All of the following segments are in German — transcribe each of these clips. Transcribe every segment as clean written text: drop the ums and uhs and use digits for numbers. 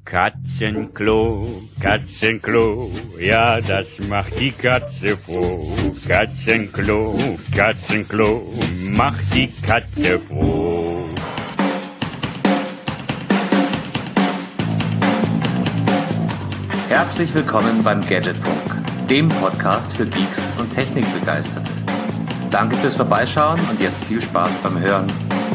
Katzenklo, Katzenklo, ja, das macht die Katze froh. Katzenklo, Katzenklo, macht die Katze froh. Herzlich willkommen beim Gadgetfunk, dem Podcast für Geeks und Technikbegeisterte. Danke fürs Vorbeischauen und jetzt viel Spaß beim Hören.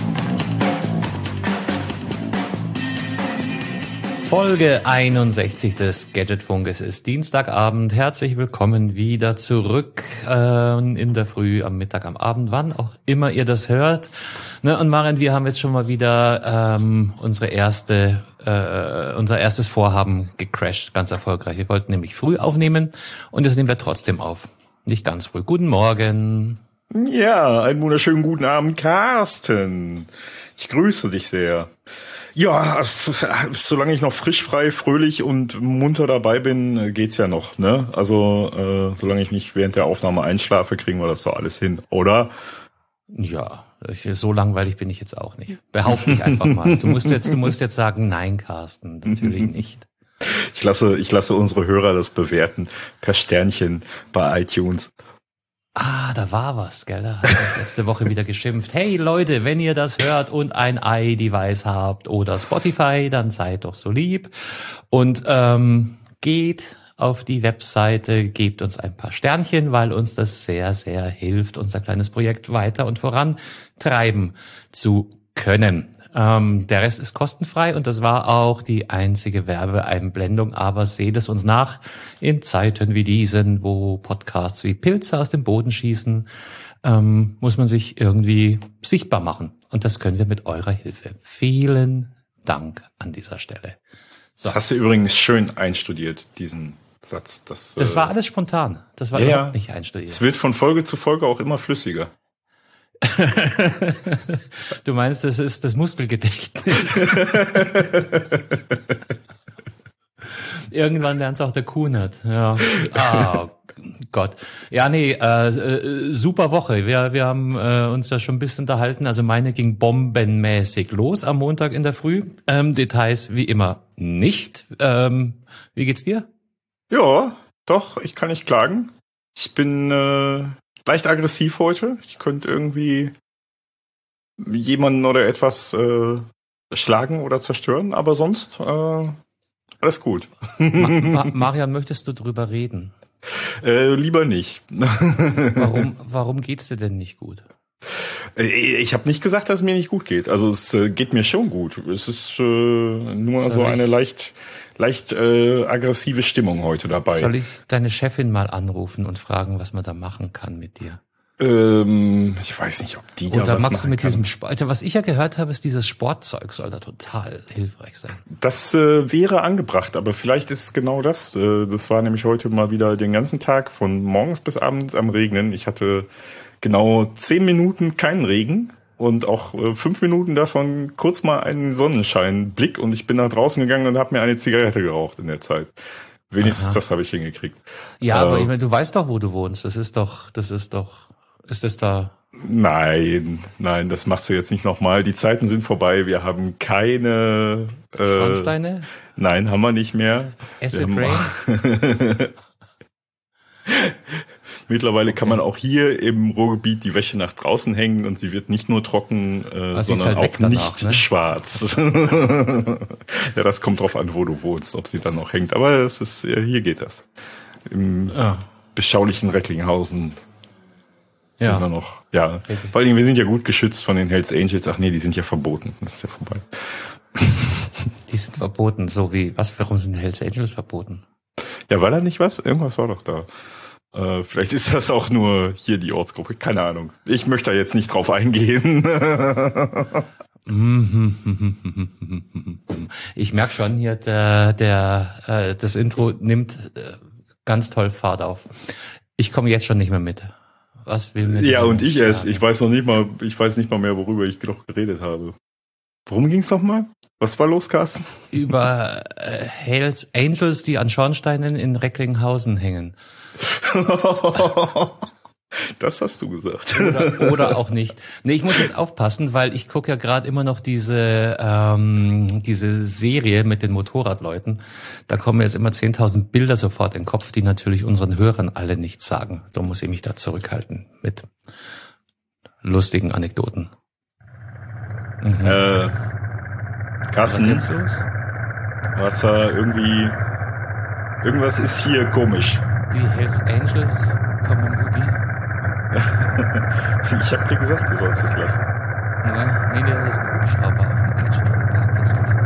Folge 61 des Gadgetfunk. Es ist Dienstagabend. Herzlich willkommen wieder zurück in der Früh, am Mittag, am Abend, wann auch immer ihr das hört. Ne, und Maren, wir haben jetzt schon mal wieder unser erstes Vorhaben gecrashed, ganz erfolgreich. Wir wollten nämlich früh aufnehmen und jetzt nehmen wir trotzdem auf. Nicht ganz früh. Guten Morgen. Ja, einen wunderschönen guten Abend, Carsten. Ich grüße dich sehr. Ja, solange ich noch frisch, frei, fröhlich und munter dabei bin, geht's ja noch, ne? Also, solange ich nicht während der Aufnahme einschlafe, kriegen wir das doch alles hin, oder? Ja, so langweilig bin ich jetzt auch nicht. Behaupte ich einfach mal. Du musst jetzt sagen, nein, Carsten, natürlich nicht. Ich lasse unsere Hörer das bewerten per Sternchen bei iTunes. Ah, da war was, gell? Da hat ich letzte Woche wieder geschimpft. Hey Leute, wenn ihr das hört und ein iDevice habt oder Spotify, dann seid doch so lieb und geht auf die Webseite, gebt uns ein paar Sternchen, weil uns das sehr, sehr hilft, unser kleines Projekt weiter und vorantreiben zu können. Der Rest ist kostenfrei und das war auch die einzige Werbeeinblendung, aber seht es uns nach, in Zeiten wie diesen, wo Podcasts wie Pilze aus dem Boden schießen, muss man sich irgendwie sichtbar machen und das können wir mit eurer Hilfe. Vielen Dank an dieser Stelle. So. Das hast du übrigens schön einstudiert, diesen Satz. Das war alles spontan, das war überhaupt nicht einstudiert. Es wird von Folge zu Folge auch immer flüssiger. Du meinst, das ist das Muskelgedächtnis. Irgendwann lernt's auch der Kunert. Ja. Ah, Gott. Ja, nee, super Woche. Wir haben uns ja schon ein bisschen unterhalten. Also meine ging bombenmäßig los am Montag in der Früh. Details wie immer nicht. Wie geht's dir? Ja, doch, ich kann nicht klagen. Ich bin leicht aggressiv heute. Ich könnte irgendwie jemanden oder etwas schlagen oder zerstören, aber sonst alles gut. Marian, möchtest du drüber reden? Lieber nicht. Warum geht's dir denn nicht gut? Ich habe nicht gesagt, dass es mir nicht gut geht. Also es geht mir schon gut. Es ist nur so eine leicht aggressive Stimmung heute dabei. Soll ich deine Chefin mal anrufen und fragen, was man da machen kann mit dir? Ich weiß nicht, ob die da oder was machst du mit kann. diesem Sport? Was ich ja gehört habe, ist dieses Sportzeug soll da total hilfreich sein. Das wäre angebracht, aber vielleicht ist es genau das. Das war nämlich heute mal wieder den ganzen Tag von morgens bis abends am Regnen. Ich hatte genau 10 Minuten keinen Regen und auch 5 Minuten davon kurz mal einen Sonnenscheinblick und ich bin nach draußen gegangen und habe mir eine Zigarette geraucht in der Zeit. Wenigstens das habe ich hingekriegt. Ja, aber ich meine, du weißt doch, wo du wohnst. Ist das da? Nein, das machst du jetzt nicht nochmal. Die Zeiten sind vorbei. Wir haben keine Schornsteine? Nein, haben wir nicht mehr. Acid Rain? Mittlerweile kann man auch hier im Ruhrgebiet die Wäsche nach draußen hängen und sie wird nicht nur trocken, sondern auch danach, nicht schwarz. Ja, das kommt drauf an, wo du wohnst, ob sie dann noch hängt. Aber es ist hier geht das. Im beschaulichen Recklinghausen sind wir noch. Ja, okay. Vor allem wir sind ja gut geschützt von den Hells Angels. Ach nee, die sind ja verboten. Das ist ja vorbei. Die sind verboten, so wie, warum sind Hells Angels verboten? Ja, war da nicht was? Irgendwas war doch da. Vielleicht ist das auch nur hier die Ortsgruppe. Keine Ahnung. Ich möchte da jetzt nicht drauf eingehen. Ich merke schon hier, das Intro nimmt ganz toll Fahrt auf. Ich komme jetzt schon nicht mehr mit. Was will mir Ja, und ich sagen? Erst. Ich weiß nicht mal mehr, worüber ich noch geredet habe. Worum ging's nochmal? Was war los, Carsten? Über Hells Angels, die an Schornsteinen in Recklinghausen hängen. Das hast du gesagt. Oder auch nicht. Nee, ich muss jetzt aufpassen, weil ich gucke ja gerade immer noch diese Serie mit den Motorradleuten. Da kommen jetzt immer 10.000 Bilder sofort in den Kopf, die natürlich unseren Hörern alle nichts sagen. Da muss ich mich da zurückhalten mit lustigen Anekdoten. Carsten, was ist jetzt los? Was irgendwas ist hier komisch. Die Hells Angels kommen im Hoodie. Ich hab dir gesagt, du sollst es lassen. Ja, nee, da ist ein Hubschrauber auf dem Parkplatz gelandet,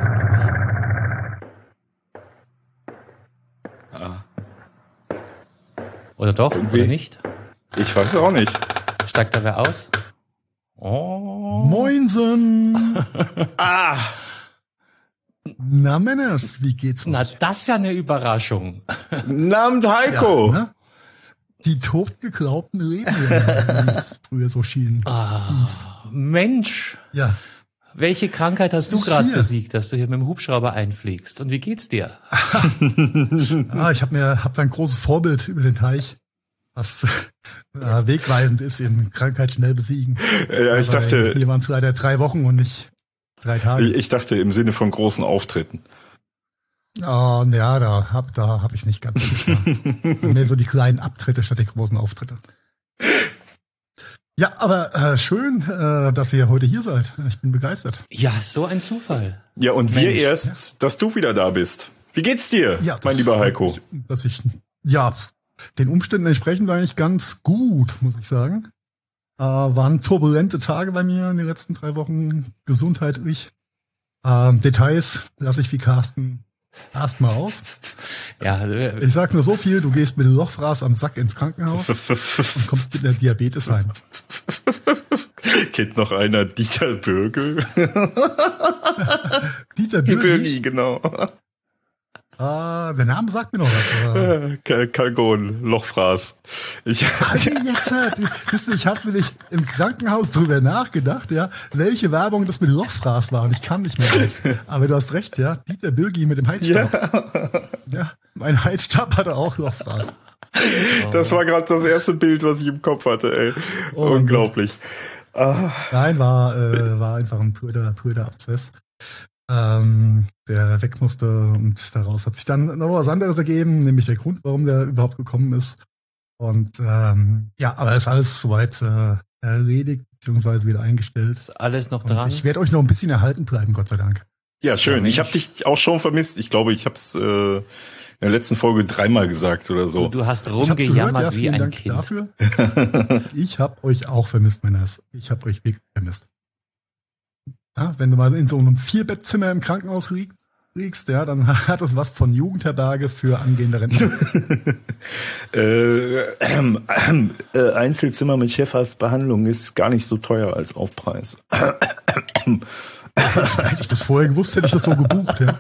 glaube ich. Oder doch? Irgendwie. Oder nicht? Ich weiß es auch nicht. Steigt da wer aus? Oh. Moinsen! Na Männers, wie geht's euch? Na, das ist ja eine Überraschung. Namens Heiko. Ja, ne? Die totgeglaubten Leben, wie es früher so schien. Mensch. Ja. Welche Krankheit hast du gerade besiegt, dass du hier mit dem Hubschrauber einfliegst? Und wie geht's dir? Ich hab da ein großes Vorbild über den Teich, was wegweisend ist, in Krankheit schnell besiegen. Ja, ich dachte... Hier waren es leider 3 Wochen und nicht 3 Tage. Ich dachte im Sinne von großen Auftritten. Ja, da hab ich nicht ganz so getan. Mehr so die kleinen Abtritte statt die großen Auftritte. Ja, aber schön, dass ihr heute hier seid. Ich bin begeistert. Ja, so ein Zufall. Ja, und Mensch, wir erst, dass du wieder da bist. Wie geht's dir, mein lieber Heiko? Dass ich den Umständen entsprechend eigentlich ganz gut, muss ich sagen. Waren turbulente Tage bei mir in den letzten 3 Wochen, gesundheitlich. Details lasse ich wie Carsten erstmal aus. Ja, ich sag nur so viel, du gehst mit Lochfraß am Sack ins Krankenhaus und kommst mit einer Diabetes heim. Kennt noch einer Dieter Bürgel? Dieter Bürgel? Genau. Der Name sagt mir noch was. Kalgon, Lochfraß. Ich habe nämlich im Krankenhaus drüber nachgedacht, ja, welche Werbung das mit Lochfraß war und ich kam nicht mehr weg. Aber du hast recht, ja, Dieter Bürgi mit dem Heizstab. Ja, mein Heizstab hatte auch Lochfraß. Das war gerade das erste Bild, was ich im Kopf hatte, ey. Unglaublich. Nein, war einfach ein prüder Abszess. Der weg musste und daraus hat sich dann noch was anderes ergeben, nämlich der Grund, warum der überhaupt gekommen ist. Und aber ist alles soweit erledigt, beziehungsweise wieder eingestellt. Ist alles noch dran? Und ich werde euch noch ein bisschen erhalten bleiben, Gott sei Dank. Ja, schön. Ich habe dich auch schon vermisst. Ich glaube, ich habe es in der letzten Folge 3-mal gesagt oder so. Du hast rumgejammert wie ein Dank Kind. Dafür. Ich habe euch auch vermisst, Männers. Ich habe euch wirklich vermisst. Ja, wenn du mal in so einem 4-Bettzimmer im Krankenhaus liegst, ja, dann hat das was von Jugendherberge für angehende Rentner. Einzelzimmer mit Chefarztbehandlung ist gar nicht so teuer als Aufpreis. Hätte ich das vorher gewusst, hätte ich das so gebucht, ja.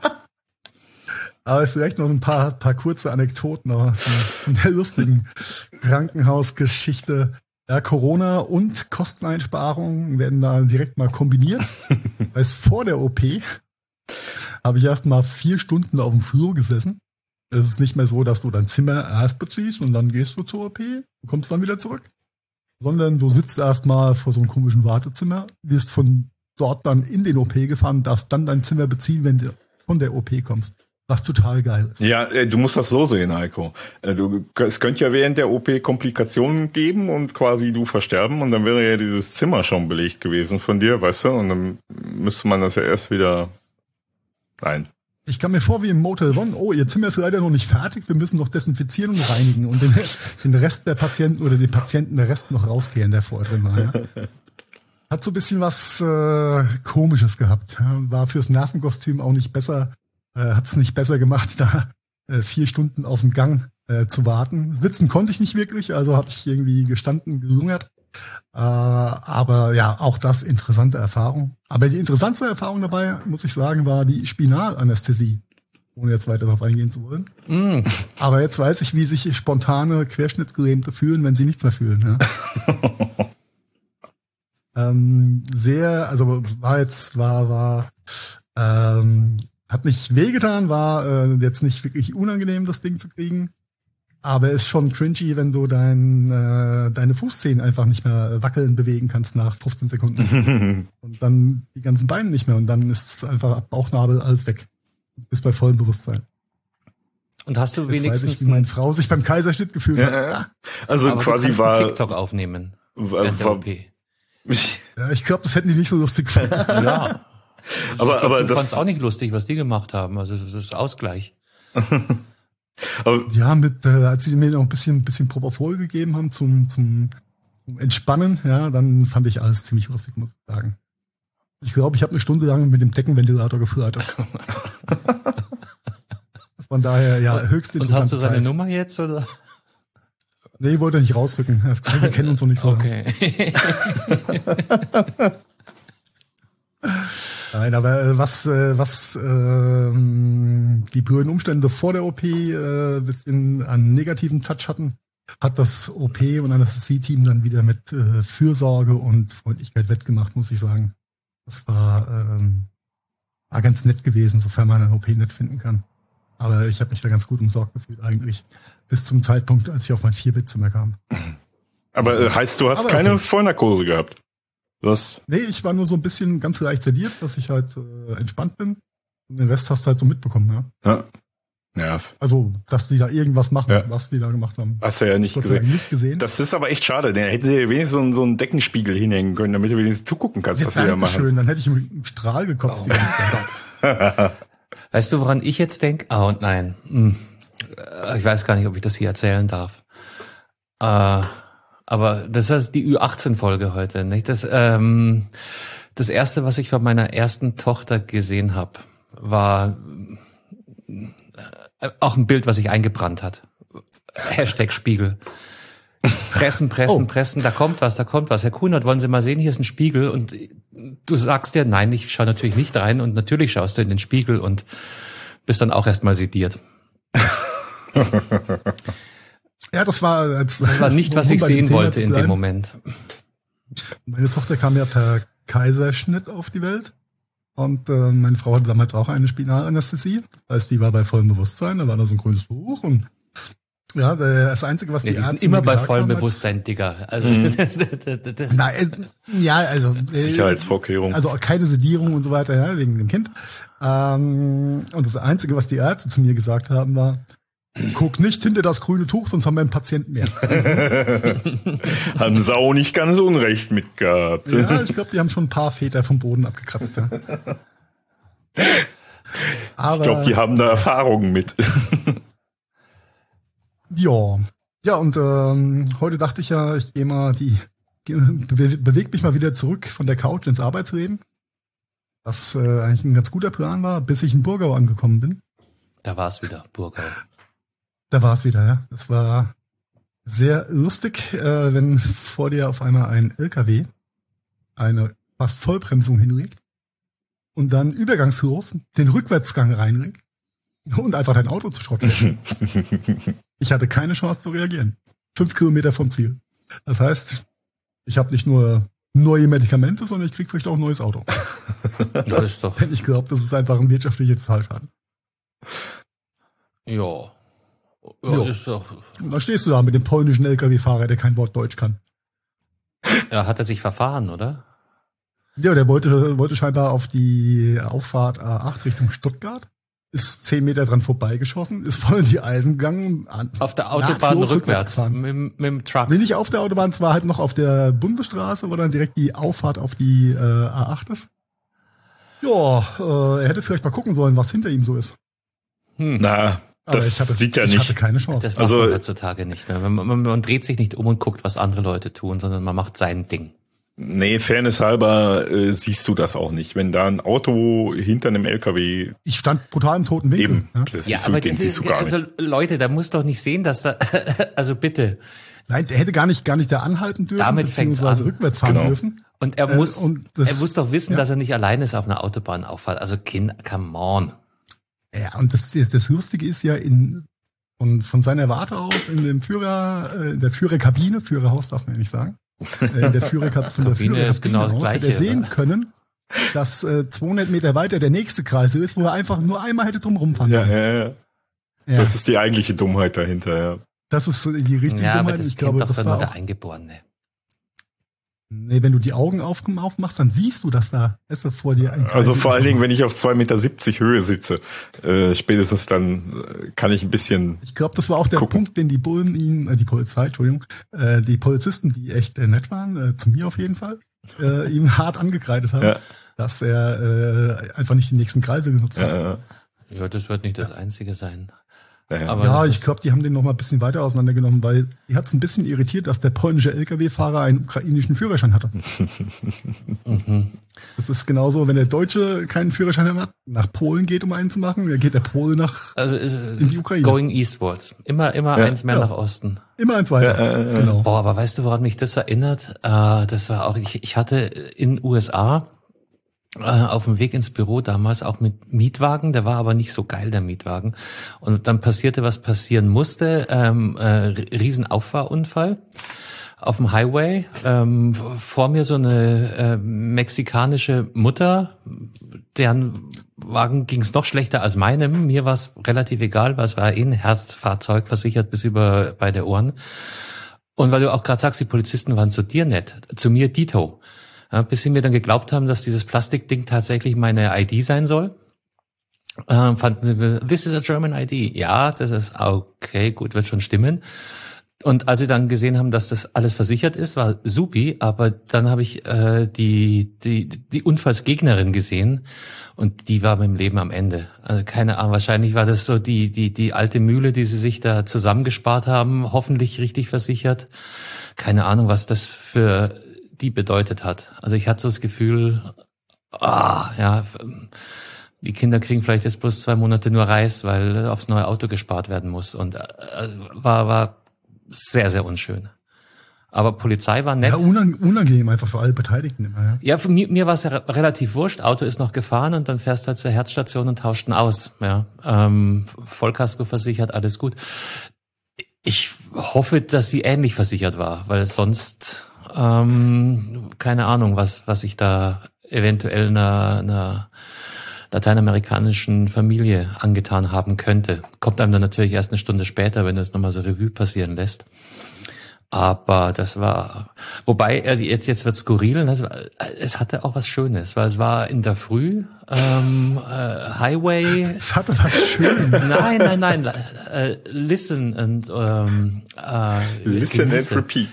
Aber vielleicht noch ein paar kurze Anekdoten von der lustigen Krankenhausgeschichte. Ja, Corona und Kosteneinsparungen werden da direkt mal kombiniert. Weil vor der OP habe ich erst mal 4 Stunden auf dem Flur gesessen. Es ist nicht mehr so, dass du dein Zimmer erst beziehst und dann gehst du zur OP und kommst dann wieder zurück. Sondern du sitzt erst mal vor so einem komischen Wartezimmer, wirst von dort dann in den OP gefahren, darfst dann dein Zimmer beziehen, wenn du von der OP kommst. Was total geil ist. Ja, du musst das so sehen, Heiko. Es könnte ja während der OP Komplikationen geben und quasi du versterben und dann wäre ja dieses Zimmer schon belegt gewesen von dir, weißt du? Und dann müsste man das ja erst wieder... Nein. Ich kam mir vor wie im Motel One. Oh, ihr Zimmer ist leider noch nicht fertig. Wir müssen noch desinfizieren und reinigen und den Rest der Patienten oder den Patienten der Rest noch rausgehen, der vorher drin war. Ja? Hat so ein bisschen was Komisches gehabt. Ja? War fürs Nervenkostüm auch nicht besser. Hat es nicht besser gemacht, da 4 Stunden auf dem Gang zu warten. Sitzen konnte ich nicht wirklich, also habe ich irgendwie gestanden, gelungert. Aber ja, auch das interessante Erfahrung. Aber die interessanteste Erfahrung dabei, muss ich sagen, war die Spinalanästhesie. Ohne jetzt weiter darauf eingehen zu wollen. Mm. Aber jetzt weiß ich, wie sich spontane Querschnittsgelähmte fühlen, wenn sie nichts mehr fühlen. Ja? Hat nicht wehgetan, war jetzt nicht wirklich unangenehm, das Ding zu kriegen. Aber ist schon cringy, wenn du deine Fußzehen einfach nicht mehr wackeln, bewegen kannst nach 15 Sekunden. Und dann die ganzen Beine nicht mehr. Und dann ist es einfach ab Bauchnabel alles weg. Bis bei vollem Bewusstsein. Und hast du Jetzt wenigstens... weiß ich, wie meine Frau sich beim Kaiserschnitt gefühlt hat. Also aber quasi du kannst war... einen TikTok aufnehmen. Während der OP. Ja, ich glaube, das hätten die nicht so lustig gefunden. Ja. aber du fandst auch nicht lustig, was die gemacht haben. Also das ist Ausgleich. Aber ja, als sie mir noch ein bisschen Propofol gegeben haben zum Entspannen, ja, dann fand ich alles ziemlich lustig, muss ich sagen. Ich glaube, ich habe eine Stunde lang mit dem Deckenventilator geflirtet. Von daher, ja, höchst interessant. Und hast du seine Nummer jetzt, oder? Nee, wollte nicht rausrücken. Wir kennen uns noch nicht so. Okay. Nein, aber was die blöden Umstände vor der OP bisschen einen negativen Touch hatten, hat das OP und Anästhesie-Team dann wieder mit Fürsorge und Freundlichkeit wettgemacht, muss ich sagen. Das war ganz nett gewesen, sofern man eine OP nett finden kann. Aber ich habe mich da ganz gut umsorgt gefühlt eigentlich. Bis zum Zeitpunkt, als ich auf mein 4-Bett-Zimmer kam. Aber heißt, du hast keine Vollnarkose gehabt? Was? Nee, ich war nur so ein bisschen ganz leicht sediert, dass ich halt entspannt bin. Und den Rest hast du halt so mitbekommen, ja. Ja. Also, dass die da irgendwas machen, was die da gemacht haben. Hast du ja nicht gesehen. Das ist aber echt schade. Da hätten sie ja wenigstens so einen Deckenspiegel hinhängen können, damit du wenigstens zugucken kannst, was sie da machen. Schön, dann hätte ich im Strahl gekotzt. Die ganze Zeit. Weißt du, woran ich jetzt denke? Und nein. Ich weiß gar nicht, ob ich das hier erzählen darf. Aber das ist die Ü18-Folge heute, nicht? Das erste, was ich von meiner ersten Tochter gesehen habe, war auch ein Bild, was sich eingebrannt hat. #Spiegel. Pressen, da kommt was. Herr Kunert, wollen Sie mal sehen, hier ist ein Spiegel. Und du sagst dir, nein, ich schaue natürlich nicht rein. Und natürlich schaust du in den Spiegel und bist dann auch erstmal sediert. Ja, das war nicht, was ich sehen wollte in dem Moment. Meine Tochter kam ja per Kaiserschnitt auf die Welt. Und meine Frau hatte damals auch eine Spinalanästhesie. Das heißt, die war bei vollem Bewusstsein. Da war da so ein grünes Buch. Und ja, das Einzige, was die Ärzte sind immer bei vollem Bewusstsein, Digga. Also, Nein, ja, also Sicherheitsvorkehrungen. Also keine Sedierung und so weiter, ja, wegen dem Kind. Und das Einzige, was die Ärzte zu mir gesagt haben, war: Guck nicht hinter das grüne Tuch, sonst haben wir einen Patienten mehr. Haben sie auch nicht ganz unrecht mitgehabt. Ja, ich glaube, die haben schon ein paar Väter vom Boden abgekratzt. Ja. Aber, ich glaube, die haben da Erfahrungen mit. Ja, und heute dachte ich ja, ich bewege mich mal wieder zurück von der Couch ins Arbeitsleben. Was eigentlich ein ganz guter Plan war, bis ich in Burgau angekommen bin. Da war es wieder, Burgau. Da war es wieder, ja. Das war sehr lustig, wenn vor dir auf einmal ein LKW eine fast Vollbremsung hinlegt und dann übergangslos den Rückwärtsgang reinlegt und einfach dein Auto zu schrotten. Ich hatte keine Chance zu reagieren. 5 Kilometer vom Ziel. Das heißt, ich habe nicht nur neue Medikamente, sondern ich krieg vielleicht auch ein neues Auto. Ja, ist doch. Denn ich glaube, das ist einfach ein wirtschaftlicher Totalschaden. Ja, ist doch. Und dann stehst du da mit dem polnischen LKW-Fahrer, der kein Wort Deutsch kann. Ja, hat er sich verfahren, oder? Ja, der wollte scheinbar auf die Auffahrt A8 Richtung Stuttgart. Ist 10 Meter dran vorbeigeschossen, ist voll in die Eisen gegangen. Auf der Autobahn rückwärts mit dem Truck. Nee, nicht auf der Autobahn, es war halt noch auf der Bundesstraße, wo dann direkt die Auffahrt auf die A8 ist. Ja, er hätte vielleicht mal gucken sollen, was hinter ihm so ist. Na, das sieht ja nicht. Ich hatte keine Chance. Das macht man heutzutage nicht mehr. Man dreht sich nicht um und guckt, was andere Leute tun, sondern man macht sein Ding. Nee, Fairness halber siehst du das auch nicht. Wenn da ein Auto hinter einem LKW... Ich stand brutal im toten Winkel. Eben, das siehst du gar nicht. Also Leute, da muss doch nicht sehen, dass da... Also bitte. Nein, der hätte gar nicht da anhalten dürfen, damit beziehungsweise rückwärts fahren dürfen. Und er muss doch wissen, dass er nicht alleine ist auf einer Autobahnauffahrt. Also come on. Ja, und das Lustige ist ja und von seiner Warte aus in der Führerkabine, Führerhaus darf man ja nicht sagen, in der Führerkabine ist genau das Gleiche, hätte er sehen können, dass 200 Meter weiter der nächste Kreisel ist, wo er einfach nur einmal hätte drum rumfahren können. Ja. Das ist die eigentliche Dummheit dahinter, ja. Das ist die richtige Dummheit. Dummheit. Ich glaube, das war der Eingeborene. Nee, wenn du die Augen aufmachst, dann siehst du, dass da ist vor dir ein Also vor allen Dingen, wenn ich auf 2,70 Meter Höhe sitze, spätestens dann kann ich ein bisschen. Ich glaube, das war auch der Punkt, den die Bullen die Polizisten, die echt nett waren, zu mir auf jeden Fall, ihm hart angekreidet haben, dass er einfach nicht die nächsten Kreise genutzt hat. Ja, das wird nicht das Einzige sein. Aber ja, ich glaube, die haben den noch mal ein bisschen weiter auseinandergenommen, weil die hat es ein bisschen irritiert, dass der polnische LKW-Fahrer einen ukrainischen Führerschein hatte. Das ist genauso, wenn der Deutsche keinen Führerschein hat, nach Polen geht, um einen zu machen, dann geht der Pole in die Ukraine. Going eastwards. Immer eins mehr nach Osten. Immer eins weiter, genau. Boah, aber weißt du, woran mich das erinnert? Das war auch, ich hatte in USA auf dem Weg ins Büro damals auch mit Mietwagen, der war aber nicht so geil, der Mietwagen. Und dann passierte, was passieren musste, Riesenauffahrunfall auf dem Highway, vor mir so eine mexikanische Mutter, deren Wagen ging es noch schlechter als meinem, mir war es relativ egal, weil es war ein Herzfahrzeug versichert bis über beide Ohren. Und weil du auch gerade sagst, die Polizisten waren zu dir nett, zu mir dito. Ja, bis sie mir dann geglaubt haben, dass dieses Plastikding tatsächlich meine ID sein soll. Fanden sie, this is a German ID. Ja, das ist okay, gut, wird schon stimmen. Und als sie dann gesehen haben, dass das alles versichert ist, war supi, aber dann habe ich die Unfallsgegnerin gesehen und die war beim Leben am Ende. Also keine Ahnung, wahrscheinlich war das so die alte Mühle, die sie sich da zusammengespart haben, hoffentlich richtig versichert. Keine Ahnung, was das für die bedeutet hat. Also ich hatte so das Gefühl, die Kinder kriegen vielleicht jetzt bloß 2 Monate nur Reis, weil aufs neue Auto gespart werden muss und war sehr, sehr unschön. Aber Polizei war nett. Ja, unangenehm einfach für alle Beteiligten immer, Ja, für mir war es ja relativ wurscht. Auto ist noch gefahren und dann fährst du halt zur Herzstation und tauscht ihn aus. Ja, Vollkasko versichert, alles gut. Ich hoffe, dass sie ähnlich versichert war, weil sonst keine Ahnung, was ich da eventuell einer lateinamerikanischen Familie angetan haben könnte. Kommt einem dann natürlich erst eine Stunde später, wenn du es nochmal so Revue passieren lässt. Aber das war, wobei, jetzt wird skurril, es hatte auch was Schönes, weil es war in der Früh, Highway. Es hatte was Schönes. Nein, listen and listen and repeat.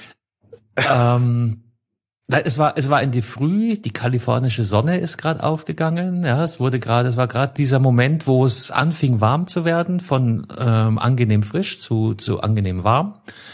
Es war in die Früh, die kalifornische Sonne ist gerade aufgegangen, ja, es war gerade dieser Moment, wo es anfing warm zu werden, von angenehm frisch zu angenehm warm.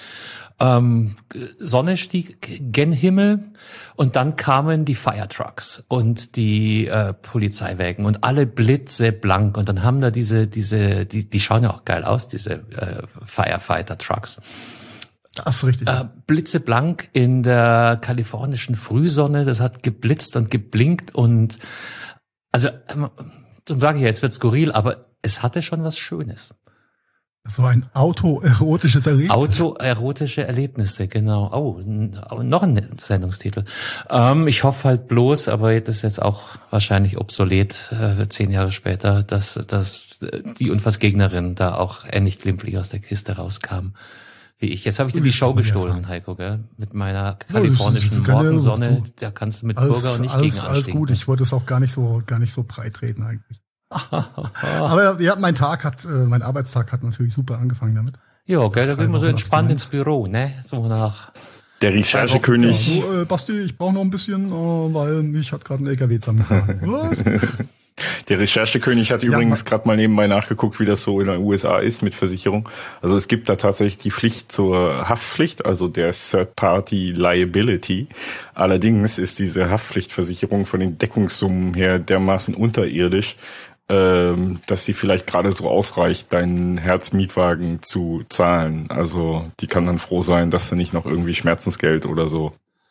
Sonne stieg gen Himmel und dann kamen die Firetrucks und die Polizeiwagen und alle blitzeblank und dann haben da die schauen ja auch geil aus, diese Firefighter-Trucks. Das ist richtig. Blitzeblank in der kalifornischen Frühsonne, das hat geblitzt und geblinkt und also, so sage ich ja, jetzt wird skurril, aber es hatte schon was Schönes. So ein autoerotisches Erlebnis. Autoerotische Erlebnisse, genau. Oh, noch ein Sendungstitel. Ich hoffe halt bloß, aber das ist jetzt auch wahrscheinlich obsolet, 10 Jahre später, dass die Unfallsgegnerin da auch ähnlich glimpflich aus der Kiste rauskam wie ich. Jetzt habe ich dir die Show gestohlen, Heiko, gell? Mit meiner kalifornischen Morgensonne, da kannst du mit Burger nicht gegen anstinken. Alles gut, ich wollte es auch gar nicht so breit reden eigentlich. Aber ja, mein Arbeitstag hat natürlich super angefangen damit. Ja, gell, da will man so entspannt ins Büro, ne? So nach. Der Recherchekönig. Ja, so, Basti, ich brauche noch ein bisschen, weil mich hat gerade ein LKW zusammengefahren. Was? Der Recherchekönig hat übrigens gerade mal nebenbei nachgeguckt, wie das so in den USA ist mit Versicherung. Also es gibt da tatsächlich die Pflicht zur Haftpflicht, also der Third-Party Liability. Allerdings ist diese Haftpflichtversicherung von den Deckungssummen her dermaßen unterirdisch, dass sie vielleicht gerade so ausreicht, deinen Herzmietwagen zu zahlen. Also die kann dann froh sein, dass du nicht noch irgendwie Schmerzensgeld oder so.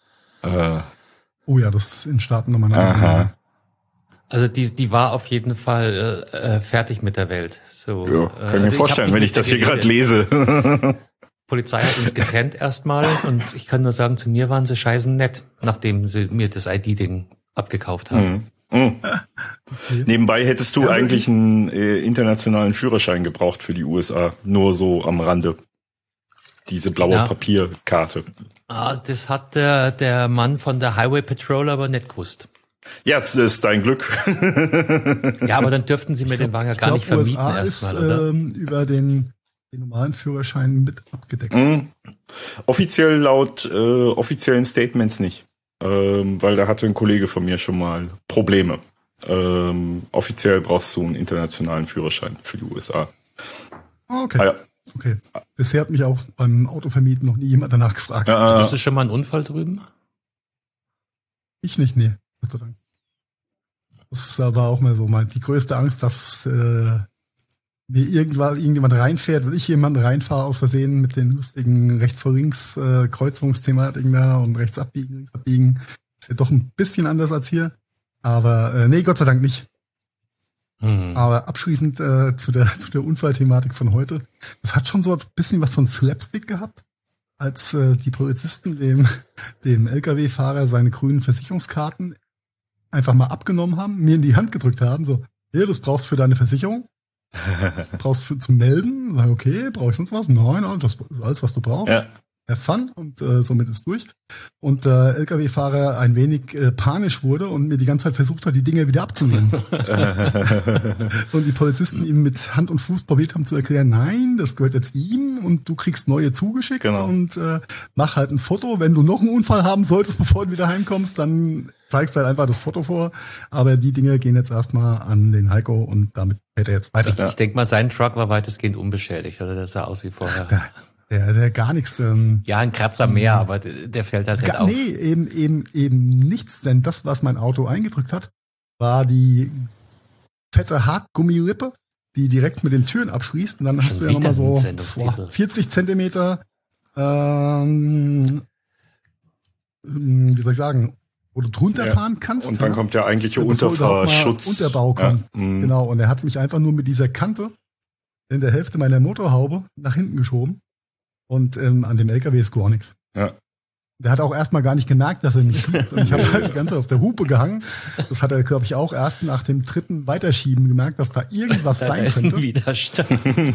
Oh ja, das ist in Staaten nochmal eine. Also die war auf jeden Fall fertig mit der Welt. So, ja, kann ich mir vorstellen, wenn ich das hier gerade lese. Polizei hat uns getrennt erstmal und ich kann nur sagen, zu mir waren sie scheißen nett, nachdem sie mir das ID-Ding abgekauft haben. Okay. Nebenbei hättest du eigentlich einen internationalen Führerschein gebraucht für die USA, nur so am Rande. Diese blaue Papierkarte. Das hat der Mann von der Highway Patrol aber nicht gewusst. Ja, das ist dein Glück. Ja, aber dann dürften sie mir den Wagen ja gar nicht vermieten erstmal, oder? Über den normalen Führerschein mit abgedeckt. Offiziell laut offiziellen Statements nicht. Weil da hatte ein Kollege von mir schon mal Probleme. Offiziell brauchst du einen internationalen Führerschein für die USA. Okay. Okay. Bisher hat mich auch beim Autovermieten noch nie jemand danach gefragt. Hattest du schon mal einen Unfall drüben? Ich nicht, nee. Das ist aber auch mal so die größte Angst, dass mir irgendjemand reinfährt, wenn ich jemanden reinfahre aus Versehen mit den lustigen rechts vor links Kreuzungsthematiken da und rechts abbiegen, links abbiegen. Ist ja doch ein bisschen anders als hier. Aber nee, Gott sei Dank nicht. Aber abschließend zu der Unfallthematik von heute. Das hat schon so ein bisschen was von Slapstick gehabt, als die Polizisten dem LKW-Fahrer seine grünen Versicherungskarten einfach mal abgenommen haben, mir in die Hand gedrückt haben, so, hier, das brauchst du für deine Versicherung. Brauchst du zum Melden? Sag, okay, brauche ich sonst was? Nein, das ist alles, was du brauchst. Ja. Have fun und somit ist durch. Und der LKW-Fahrer ein wenig panisch wurde und mir die ganze Zeit versucht hat, die Dinger wieder abzunehmen. Und die Polizisten ihm mit Hand und Fuß probiert haben zu erklären, nein, das gehört jetzt ihm und du kriegst neue zugeschickt und mach halt ein Foto. Wenn du noch einen Unfall haben solltest, bevor du wieder heimkommst, dann zeigst halt einfach das Foto vor. Aber die Dinge gehen jetzt erstmal an den Heiko und damit fährt er jetzt weiter. Ich denke mal, sein Truck war weitestgehend unbeschädigt, oder? Das sah aus wie vorher. Der gar nichts. Ja, ein Kratzer mehr, aber der fällt halt nicht auf. Nee, eben nichts, denn das, was mein Auto eingedrückt hat, war die fette Hartgummirippe, die direkt mit den Türen abschließt. Und dann hast du ja nochmal so 40 Zentimeter, wie soll ich sagen, wo du drunter fahren kannst. Und dann kommt der eigentliche Unterfahrschutz. Unterbau kommt. Genau, und er hat mich einfach nur mit dieser Kante in der Hälfte meiner Motorhaube nach hinten geschoben. Und an dem LKW ist gar nichts. Ja. Der hat auch erstmal gar nicht gemerkt, dass er mich schiebt. Und ich habe halt die ganze Zeit auf der Hupe gehangen. Das hat er, glaube ich, auch erst nach dem dritten Weiterschieben gemerkt, dass da irgendwas sein könnte. Widerstand.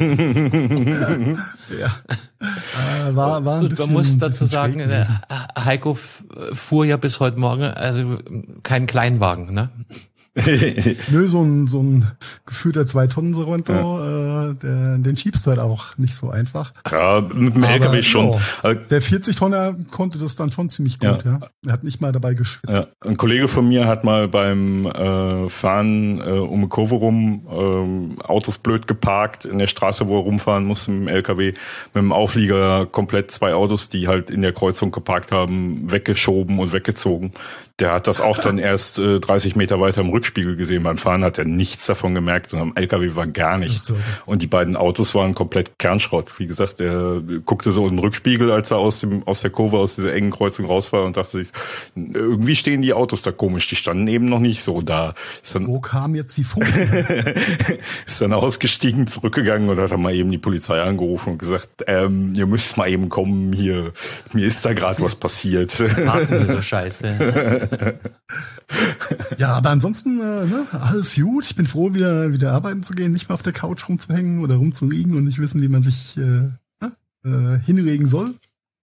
War ein bisschen. Man muss dazu sagen, Heiko fuhr ja bis heute Morgen, also keinen Kleinwagen, ne? Nö, so ein gefühlter 2-Tonnen-Sorento, den schiebst du halt auch nicht so einfach. Ja, mit dem LKW schon. Der 40-Tonner konnte das dann schon ziemlich gut, ja. Er hat nicht mal dabei geschwitzt. Ja. Ein Kollege von mir hat mal beim Fahren um eine Kurve rum Autos blöd geparkt in der Straße, wo er rumfahren musste mit dem LKW, mit dem Auflieger komplett 2 Autos, die halt in der Kreuzung geparkt haben, weggeschoben und weggezogen. Der hat das auch dann erst 30 Meter weiter im Rückspiegel gesehen. Beim Fahren hat er nichts davon gemerkt und am LKW war gar nichts. So. Und die beiden Autos waren komplett Kernschrott. Wie gesagt, er guckte so in den Rückspiegel, als er aus der Kurve, aus dieser engen Kreuzung raus war und dachte sich, irgendwie stehen die Autos da komisch. Die standen eben noch nicht so da. Wo kam jetzt die Funke? Ist dann ausgestiegen, zurückgegangen und hat dann mal eben die Polizei angerufen und gesagt, ihr müsst mal eben kommen hier. Mir ist da gerade was passiert. Warten wir so scheiße. Ja, aber ansonsten alles gut. Ich bin froh, wieder arbeiten zu gehen, nicht mehr auf der Couch rumzuhängen oder rumzuliegen und nicht wissen, wie man sich hinlegen soll.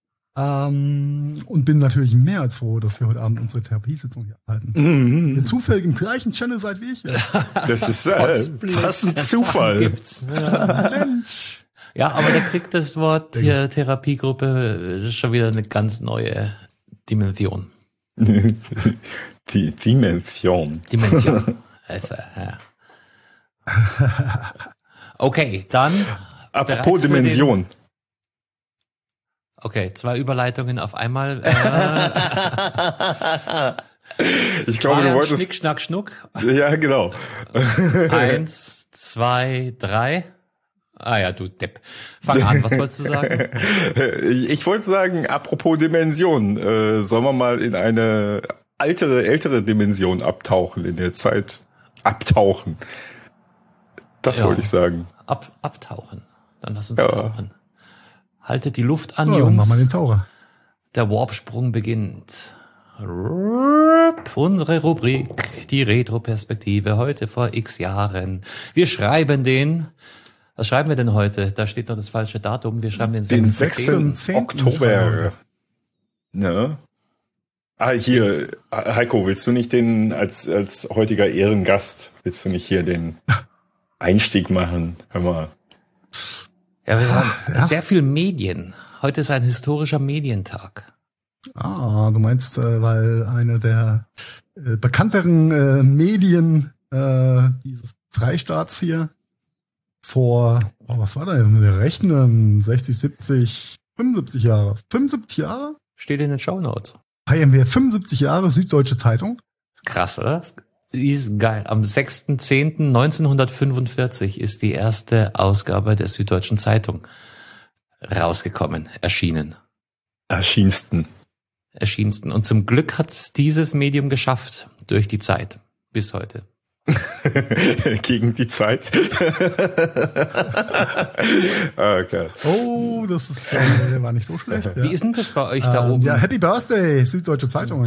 Und bin natürlich mehr als froh, dass wir heute Abend unsere Therapiesitzung hier abhalten. Ihr zufällig im gleichen Channel seid wie ich. Das ist fast ein Zufall. Mensch. Ja, aber da kriegt das Wort hier Therapiegruppe schon wieder eine ganz neue Dimension. Die Dimension. Also, ja. Okay, dann. Apropos Dimension. Okay, 2 Überleitungen auf einmal. Ich glaube, du wolltest. Schnick, Schnack, Schnuck. Ja, genau. 1, 2, 3. Ah ja, du Depp. Fang an, was wolltest du sagen? Ich wollte sagen, apropos Dimension, sollen wir mal in eine ältere Dimension abtauchen, in der Zeit abtauchen. Das wollte ich sagen. Abtauchen. Dann lass uns tauchen. Haltet die Luft an, Jungs. Jungs. Mach mal den Taucher. Der Warpsprung beginnt. Unsere Rubrik, die Retro-Perspektive, heute vor x Jahren. Wir schreiben den Was schreiben wir denn heute? Da steht noch das falsche Datum. Wir schreiben den 6. Oktober. Ne? Hier, Heiko, willst du nicht den als heutiger Ehrengast, willst du nicht hier den Einstieg machen? Hör mal. Ja, wir haben sehr viel Medien. Heute ist ein historischer Medientag. Du meinst, weil eine der bekannteren Medien dieses Freistaats hier vor, was war da denn? Wir rechnen 60, 70, 75 Jahre. 75 Jahre? Steht in den Shownotes. Feiern wir 75 Jahre Süddeutsche Zeitung. Krass, oder? Die ist geil. Am 6.10.1945 ist die erste Ausgabe der Süddeutschen Zeitung rausgekommen, erschienen. Erschiensten. Und zum Glück hat dieses Medium geschafft durch die Zeit bis heute. Gegen die Zeit. Okay. Oh, das ist war nicht so schlecht. Ja. Wie ist denn das bei euch da oben? Ja, Happy Birthday, Süddeutsche Zeitung.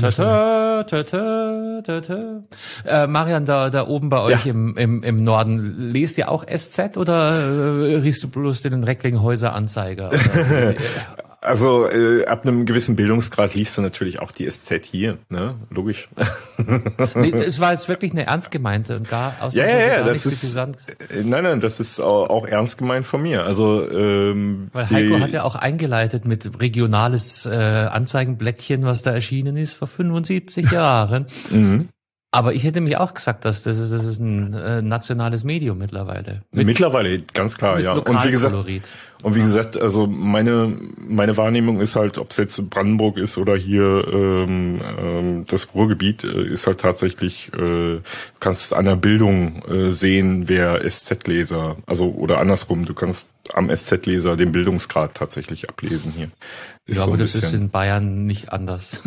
Marian, da oben bei euch im Norden, lest ihr auch SZ oder riechst du bloß den Recklinghäuser Anzeiger? Also ab einem gewissen Bildungsgrad liest du natürlich auch die SZ hier, ne? Logisch. Nee, es war jetzt wirklich eine ernst gemeinte und gar das ist nein, das ist auch ernst gemeint von mir. Also weil Heiko hat ja auch eingeleitet mit regionales Anzeigenblättchen, was da erschienen ist vor 75 Jahren. Mhm. Aber ich hätte mich auch gesagt, dass das ist ein nationales Medium mittlerweile. Mittlerweile, ganz klar, ja. Und wie gesagt, also meine Wahrnehmung ist halt, ob es jetzt Brandenburg ist oder hier das Ruhrgebiet, ist halt tatsächlich, kannst an der Bildung sehen, wer SZ-Leser, also oder andersrum, du kannst am SZ-Leser den Bildungsgrad tatsächlich ablesen hier. Ich glaube, das ist in Bayern nicht anders.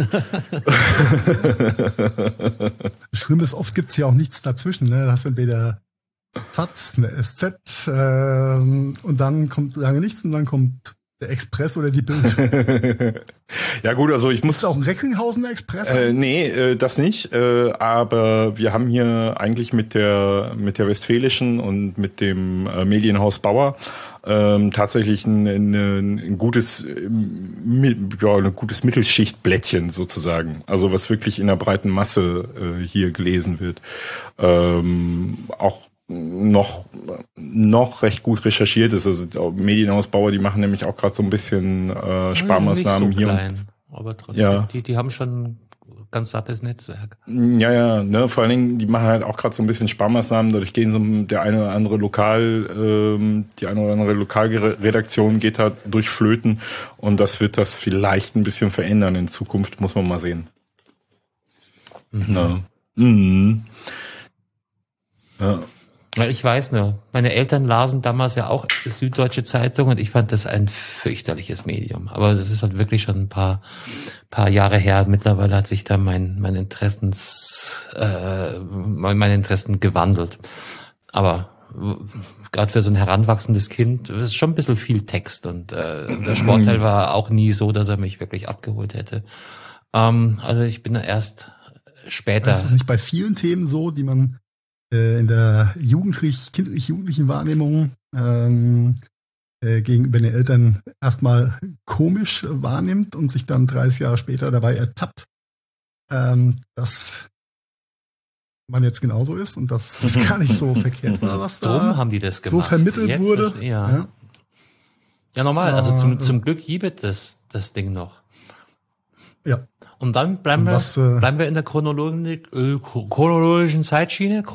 Das Schlimme ist, oft gibt's ja auch nichts dazwischen. Ne? Das ist entweder FAZ, eine SZ und dann kommt lange nichts und dann kommt der Express oder die Bild. Ja gut, also ich muss... Ist auch ein Recklinghausen Express? Nee, das nicht. Aber wir haben hier eigentlich mit der Westfälischen und mit dem Medienhaus Bauer tatsächlich ein gutes Mittelschichtblättchen sozusagen. Also was wirklich in der breiten Masse hier gelesen wird. Auch noch recht gut recherchiert ist. Also Medienhausbauer, die machen nämlich auch gerade so ein bisschen Sparmaßnahmen nicht so hier. Klein, aber trotzdem, die haben schon ganz sattes Netzwerk. Ja, ne, vor allen Dingen, die machen halt auch gerade so ein bisschen Sparmaßnahmen, dadurch gehen so die eine oder andere Lokalredaktion geht halt durch Flöten und das wird das vielleicht ein bisschen verändern in Zukunft, muss man mal sehen. Ja. Ja. Weil ich weiß nur, meine Eltern lasen damals ja auch die Süddeutsche Zeitung und ich fand das ein fürchterliches Medium. Aber das ist halt wirklich schon ein paar Jahre her. Mittlerweile hat sich da meine Interessen gewandelt. Aber gerade für so ein heranwachsendes Kind ist schon ein bisschen viel Text und der Sportteil war auch nie so, dass er mich wirklich abgeholt hätte. Also ich bin erst später. Das ist nicht bei vielen Themen so, die man in der kindlich-jugendlichen Wahrnehmung gegenüber den Eltern erstmal komisch wahrnimmt und sich dann 30 Jahre später dabei ertappt, dass man jetzt genauso ist und dass es gar nicht so verkehrt war, was da haben die das so vermittelt jetzt wurde. Ja, normal. Also zum Glück gibt es das Ding noch. Ja. Und dann bleiben wir in der chronologischen Zeitschiene.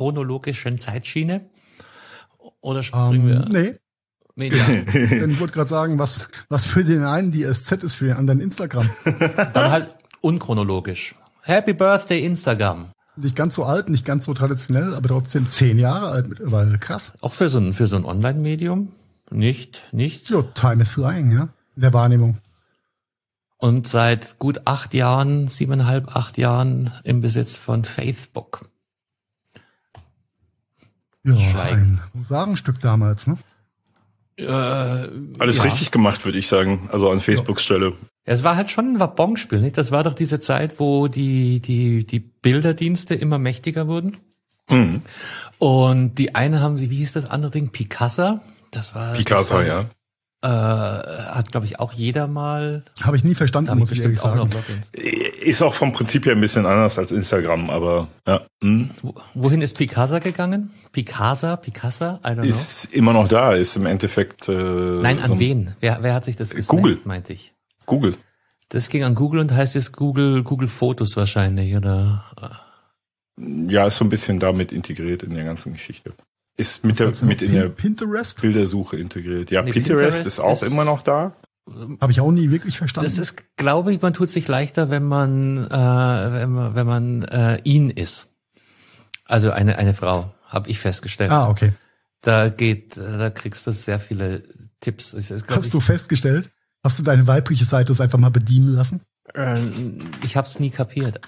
Oder springen wir? Nee. Medial. Ich wollte gerade sagen, was für den einen die SZ ist, für den anderen Instagram. Dann halt unchronologisch. Happy Birthday Instagram. Nicht ganz so alt, nicht ganz so traditionell, aber trotzdem 10 Jahre alt mittlerweile. Krass. Auch für so ein Online-Medium? Nicht? Ja, time is flying, ja. In der Wahrnehmung. Und seit gut 8 Jahren im Besitz von Facebook. Ja, ein Sagenstück damals, ne? Alles richtig gemacht, würde ich sagen. Also an Facebooks Stelle. Es war halt schon ein Wabonspiel, nicht? Das war doch diese Zeit, wo die Bilderdienste immer mächtiger wurden. Mhm. Und die eine haben sie, wie hieß das andere Ding? Picasa. Das war Picasa, ja. Hat, glaube ich, auch jeder mal. Habe ich nie verstanden, muss ich ehrlich sagen. Ist auch vom Prinzip her ein bisschen anders als Instagram, aber ja. Wohin ist Picasa gegangen? Picasa? I don't know. Ist immer noch da, ist im Endeffekt Nein, an wen? Wer hat sich das gesnappt, Google, meinte ich. Google. Das ging an Google und heißt jetzt Google Fotos wahrscheinlich, oder? Ja, ist so ein bisschen damit integriert in der ganzen Geschichte. Ist mit in der Pinterest? Bildersuche integriert. Ja, nee, Pinterest ist auch immer noch da. Habe ich auch nie wirklich verstanden. Das ist, glaube ich, man tut sich leichter, wenn man ihn ist. Also eine Frau, habe ich festgestellt. Ah, okay. Da kriegst du sehr viele Tipps. Hast du festgestellt? Hast du deine weibliche Seite einfach mal bedienen lassen? Ich habe es nie kapiert.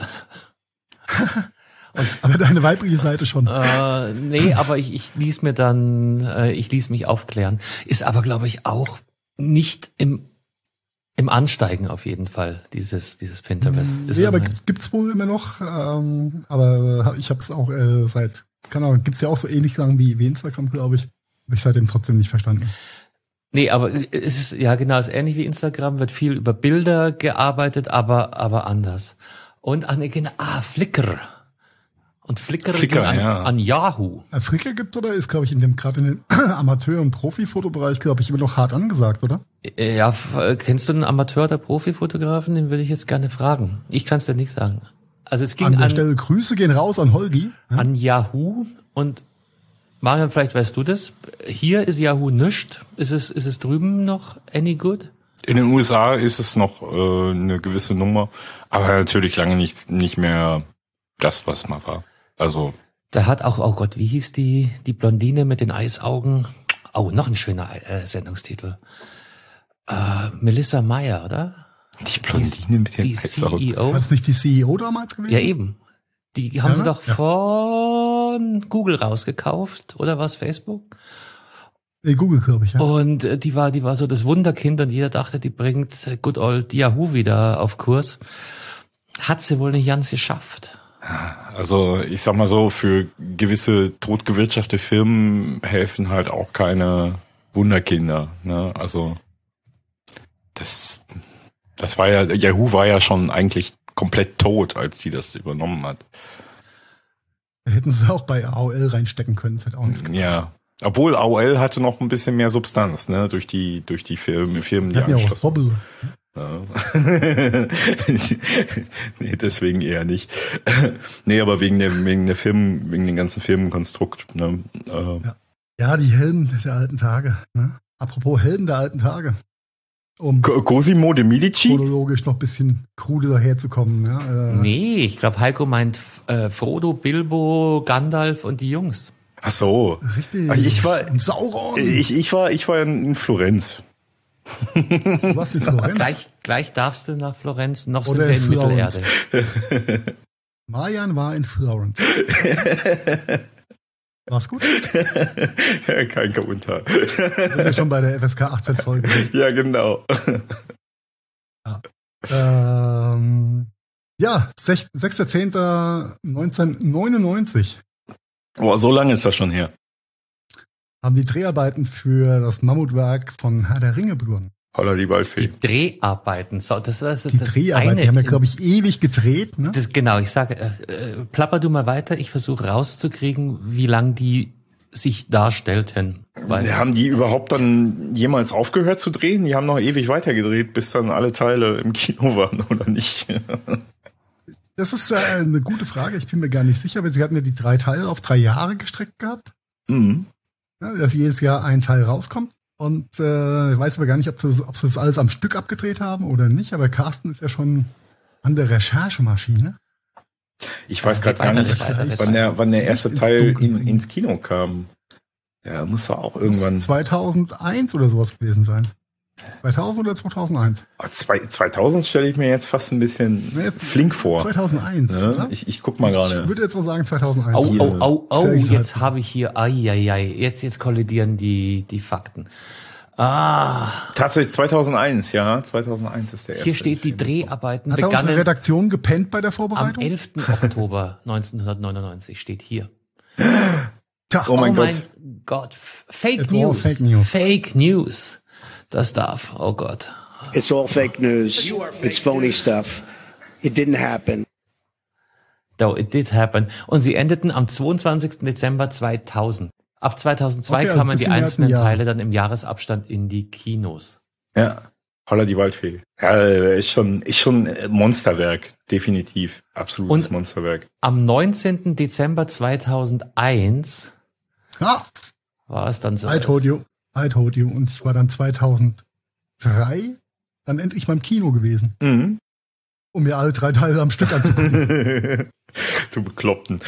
Aber deine weibliche Seite schon. Nee, aber ich ließ mich aufklären. Ist aber, glaube ich, auch nicht im Ansteigen auf jeden Fall, dieses Pinterest. Nee, aber gibt's wohl immer noch, aber ich habe es auch gibt's ja auch so ähnlich lang wie Instagram, glaube ich. Habe ich seitdem trotzdem nicht verstanden. Nee, aber es ist, ja genau, es ist ähnlich wie Instagram, wird viel über Bilder gearbeitet, aber anders. Und Flickr. Und Flickr ging an Yahoo. Flickr gibt's oder ist, glaube ich, gerade in den Amateur- und Profifotobereich, glaube ich, immer noch hart angesagt, oder? Ja, kennst du einen Amateur- oder Profifotografen? Den würde ich jetzt gerne fragen. Ich kann es dir nicht sagen. Also es ging an der Stelle Grüße gehen raus an Holgi. An Yahoo. Und Marian, vielleicht weißt du das. Hier ist Yahoo nischt. Ist es drüben noch any good? In den USA ist es noch eine gewisse Nummer, aber natürlich lange nicht mehr das, was mal war. Also. Da hat auch, oh Gott, wie hieß die Blondine mit den Eisaugen? Oh, noch ein schöner Sendungstitel. Melissa Meyer, oder? Die Blondine mit den Eisaugen. CEO. War das nicht die CEO damals gewesen? Ja, eben. Die haben sie doch von Google rausgekauft, oder was, Facebook? Nee, Google, glaube ich, ja. Und die war so das Wunderkind und jeder dachte, die bringt good old Yahoo wieder auf Kurs. Hat sie wohl nicht ganz geschafft. Also ich sag mal so, für gewisse totgewirtschaftete Firmen helfen halt auch keine Wunderkinder. Ne? Also das war ja, Yahoo war ja schon eigentlich komplett tot, als die das übernommen hat. Da hätten sie auch bei AOL reinstecken können, das hätte auch nichts gemacht. Ja, obwohl AOL hatte noch ein bisschen mehr Substanz, ne, durch die Firmen, die hatten ja auch Sobble. Ja. Nee, deswegen eher nicht. Nee, aber wegen der Firmen, wegen dem ganzen Firmenkonstrukt. Ne? Ja, die Helden der alten Tage. Ne? Apropos Helden der alten Tage. Um Cosimo de Medici? Chronologisch noch ein bisschen krude daherzukommen. Ja? Nee, ich glaube, Heiko meint Frodo, Bilbo, Gandalf und die Jungs. Ach so. Richtig. Ich war Sauron. Ich war in Florenz. Du warst in Florenz? Gleich darfst du nach Florenz, noch oder sind wir in Mittelerde. Marian war in Florenz. War's gut? Kein Kommentar. Sind wir schon bei der FSK 18 Folge. Ja, genau. Ja, 6.10.1999. Boah, so lange ist das schon her. Haben die Dreharbeiten für das Mammutwerk von Herr der Ringe begonnen. Holla die Waldfee. Die Dreharbeiten. So, das war die Dreharbeiten, die haben ja, glaube ich, ewig gedreht. Ne? Genau, ich sage, plapper du mal weiter. Ich versuche rauszukriegen, wie lang die sich darstellten. Haben die überhaupt dann jemals aufgehört zu drehen? Die haben noch ewig weiter gedreht, bis dann alle Teile im Kino waren, oder nicht? Das ist eine gute Frage. Ich bin mir gar nicht sicher, weil sie hatten ja die 3 Teile auf 3 Jahre gestreckt gehabt. Mhm. Ja, dass jedes Jahr ein Teil rauskommt. Und ich weiß aber gar nicht, ob sie das alles am Stück abgedreht haben oder nicht. Aber Carsten ist ja schon an der Recherchemaschine. Ich weiß gerade gar nicht, wann der erste Teil ins Kino kam. Ja, muss ja auch irgendwann... 2001 oder sowas gewesen sein. 2000 oder 2001? 2000 stelle ich mir jetzt fast ein bisschen flink vor. 2001, ja, oder? Ich guck mal gerade. Ich würde jetzt mal sagen 2001. Jetzt habe ich hier, jetzt kollidieren die Fakten. Tatsächlich 2001, ja, 2001 ist der erste. Hier steht, die Dreharbeiten begannen... Hat unsere Redaktion gepennt bei der Vorbereitung? Am 11. Oktober 1999 steht hier. Oh mein Gott. Gott. Fake It's News. all fake news. Fake News. Das darf. Oh Gott. It's all fake news. It's phony stuff. It didn't happen. No, it did happen. Und sie endeten am 22. Dezember 2000. Ab 2002 kamen die einzelnen Teile dann im Jahresabstand in die Kinos. Ja. Holla die Waldfee. Ja, ist schon Monsterwerk. Definitiv. Absolutes und Monsterwerk. Am 19. Dezember 2001 war es dann so. I told you. Und ich war dann 2003 dann endlich beim Kino gewesen. Mhm. Um mir alle 3 Teile am Stück anzugucken. Du Bekloppten.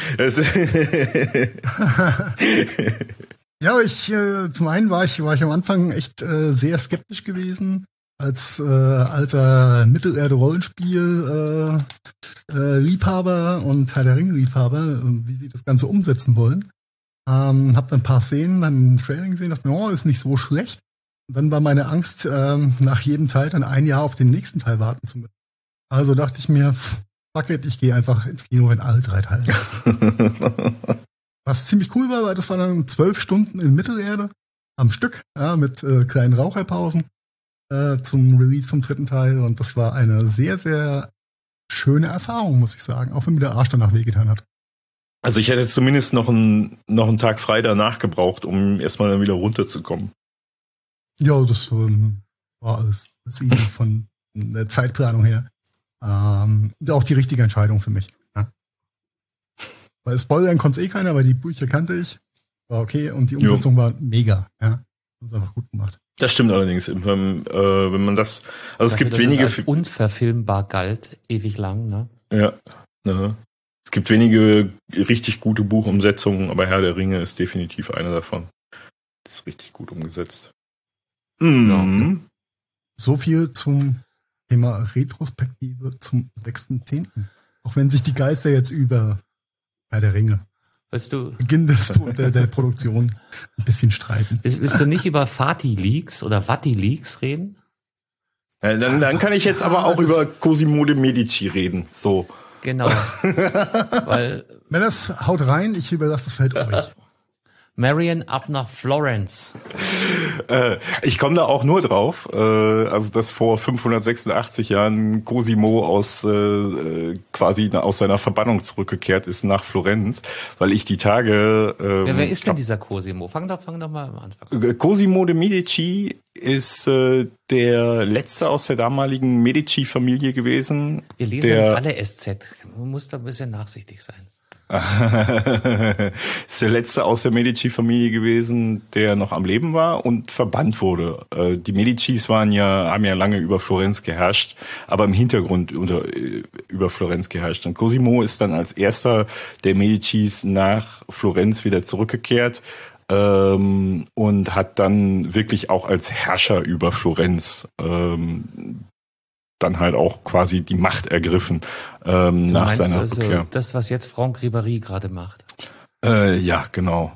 Ja, zum einen war ich am Anfang echt sehr skeptisch gewesen. Als alter Mittelerde-Rollenspiel Liebhaber und Herr der Ringe-Liebhaber, wie sie das Ganze umsetzen wollen. Hab dann ein paar Szenen, dann einen Trailer gesehen, dachte mir, ist nicht so schlecht. Und dann war meine Angst, nach jedem Teil dann ein Jahr auf den nächsten Teil warten zu müssen. Also dachte ich mir, fuck it, ich gehe einfach ins Kino, wenn alle 3 Teile sind. Was ziemlich cool war, weil das war dann 12 Stunden in Mittelerde am Stück, ja, mit kleinen Raucherpausen zum Release vom 3. Teil. Und das war eine sehr, sehr schöne Erfahrung, muss ich sagen, auch wenn mir der Arsch danach wehgetan hat. Also ich hätte zumindest noch einen Tag frei danach gebraucht, um erstmal dann wieder runterzukommen. Ja, das war alles easy von der Zeitplanung her. Auch die richtige Entscheidung für mich. Ja. Weil Spoilern konnte es keiner, weil die Bücher kannte ich. War okay und die Umsetzung war mega. Ja. Das ist einfach gut gemacht. Das stimmt allerdings. Wenn man das, also es gibt wenige, als unverfilmbar galt, ewig lang, ne? Ja. Ne. Es gibt wenige richtig gute Buchumsetzungen, aber Herr der Ringe ist definitiv eine davon. Das ist richtig gut umgesetzt. Ja. So viel zum Thema Retrospektive zum 6.10. Auch wenn sich die Geister jetzt über Herr der Ringe Beginn der Produktion ein bisschen streiten. Willst du nicht über Fati-Leaks oder Vati-Leaks reden? Ja, dann kann ich jetzt aber auch über Cosimo de Medici reden. So. Genau. Weil wenn das haut rein, ich überlasse das Feld euch. Marion ab nach Florence. Ich komme da auch nur drauf, also dass vor 586 Jahren Cosimo quasi aus seiner Verbannung zurückgekehrt ist nach Florenz, weil ich die Tage... wer ist denn dieser Cosimo? Fang doch mal am Anfang an. Cosimo de Medici ist der letzte aus der damaligen Medici-Familie gewesen. Ihr lest ja nicht alle SZ. Man muss da ein bisschen nachsichtig sein. Ist der letzte aus der Medici-Familie gewesen, der noch am Leben war und verbannt wurde. Die Medicis haben ja lange über Florenz geherrscht, aber im Hintergrund über Florenz geherrscht. Und Cosimo ist dann als erster der Medicis nach Florenz wieder zurückgekehrt und hat dann wirklich auch als Herrscher über Florenz dann halt auch quasi die Macht ergriffen nach seiner Rückkehr. Das, was jetzt Franck Ribéry gerade macht. Ja, genau.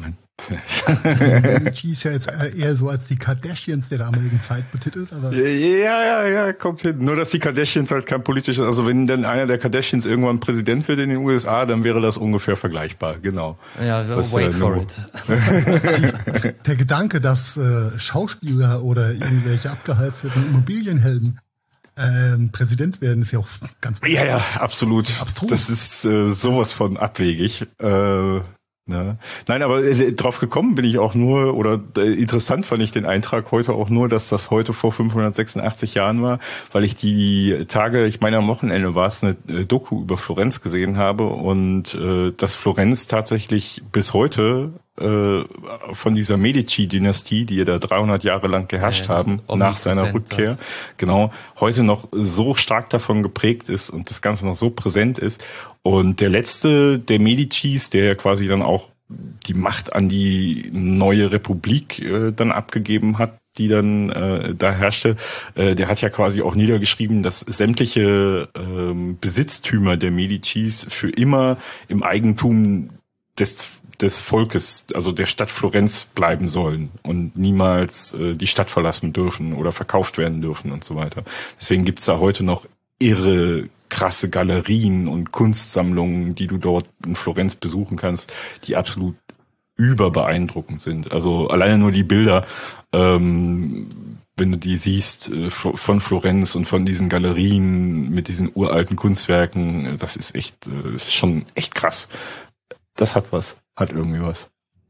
Medici ist ja jetzt eher so als die Kardashians der damaligen Zeit betitelt. Aber Ja, kommt hin. Nur, dass die Kardashians halt kein politisches, also wenn dann einer der Kardashians irgendwann Präsident wird in den USA, dann wäre das ungefähr vergleichbar, genau. Ja, wait for it. Der Gedanke, dass Schauspieler oder irgendwelche abgehalfterten Immobilienhelden Präsident werden, ist ja auch ganz Ja, absolut. Abstrus. Das ist sowas von abwegig. Ne? Nein, aber drauf gekommen bin ich auch nur, oder interessant fand ich den Eintrag heute auch nur, dass das heute vor 586 Jahren war, weil ich die Tage, ich meine am Wochenende war es, eine Doku über Florenz gesehen habe und dass Florenz tatsächlich bis heute von dieser Medici-Dynastie, die ja da 300 Jahre lang geherrscht haben, nach seiner Rückkehr, genau, heute noch so stark davon geprägt ist und das Ganze noch so präsent ist. Und der letzte der Medicis, der ja quasi dann auch die Macht an die neue Republik dann abgegeben hat, die dann da herrschte, der hat ja quasi auch niedergeschrieben, dass sämtliche Besitztümer der Medicis für immer im Eigentum des Volkes, also der Stadt Florenz bleiben sollen und niemals die Stadt verlassen dürfen oder verkauft werden dürfen und so weiter. Deswegen gibt's da heute noch irre krasse Galerien und Kunstsammlungen, die du dort in Florenz besuchen kannst, die absolut überbeeindruckend sind. Also alleine nur die Bilder, wenn du die siehst von Florenz und von diesen Galerien mit diesen uralten Kunstwerken, das ist schon echt krass. Das hat irgendwie was.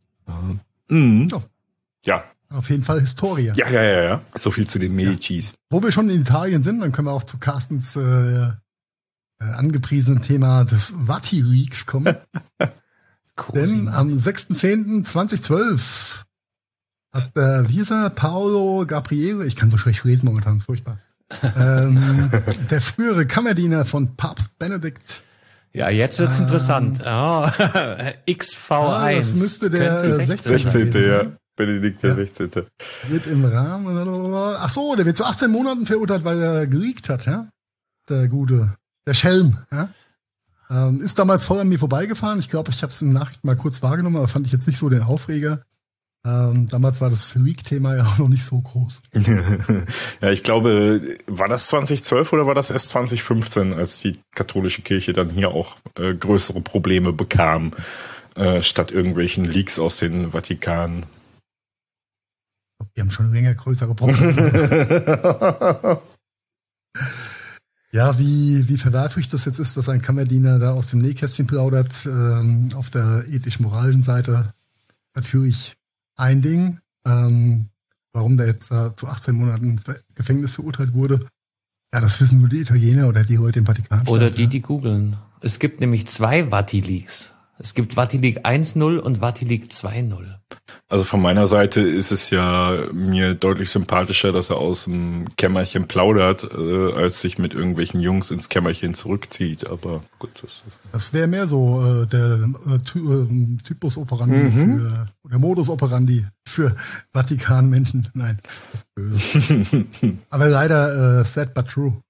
Ja. Auf jeden Fall Historie. Ja. So viel zu den Medicis. Ja. Wo wir schon in Italien sind, dann können wir auch zu Carstens angepriesenen Thema des Vati-Leaks kommen. Denn am 6.10.2012 hat Lisa Paolo Gabriele, ich kann so schlecht lesen momentan, ist furchtbar, der frühere Kammerdiener von Papst Benedikt. Ja, jetzt wird's interessant. XV1. Das müsste der 16. Ja. Benedikt der 16. Wird im Rahmen, der wird zu 18 Monaten verurteilt, weil er geleakt hat, ja? Der Schelm, ja? Ist damals voll an mir vorbeigefahren. Ich glaube, ich habe es in Nachrichten mal kurz wahrgenommen, aber fand ich jetzt nicht so den Aufreger. Damals war das Leak-Thema ja auch noch nicht so groß. Ja, ich glaube, war das 2012 oder war das erst 2015, als die katholische Kirche dann hier auch größere Probleme bekam, statt irgendwelchen Leaks aus den Vatikan? Die haben schon länger größere Probleme. Ja, wie verwerflich das jetzt ist, dass ein Kammerdiener da aus dem Nähkästchen plaudert, auf der ethisch-moralischen Seite natürlich ein Ding. Warum der jetzt zu 18 Monaten Gefängnis verurteilt wurde, ja, das wissen nur die Italiener oder die Leute im Vatikan. Oder die googeln. Es gibt nämlich 2 Vati-Leaks. Es gibt Vati-Leak 1.0 und Vati-Leak 2.0. Also von meiner Seite ist es ja mir deutlich sympathischer, dass er aus dem Kämmerchen plaudert, als sich mit irgendwelchen Jungs ins Kämmerchen zurückzieht. Aber gut. Das wäre mehr so der Typus operandi oder Modus operandi für Vatikan-Menschen. Nein, das ist böse. Aber leider sad but true.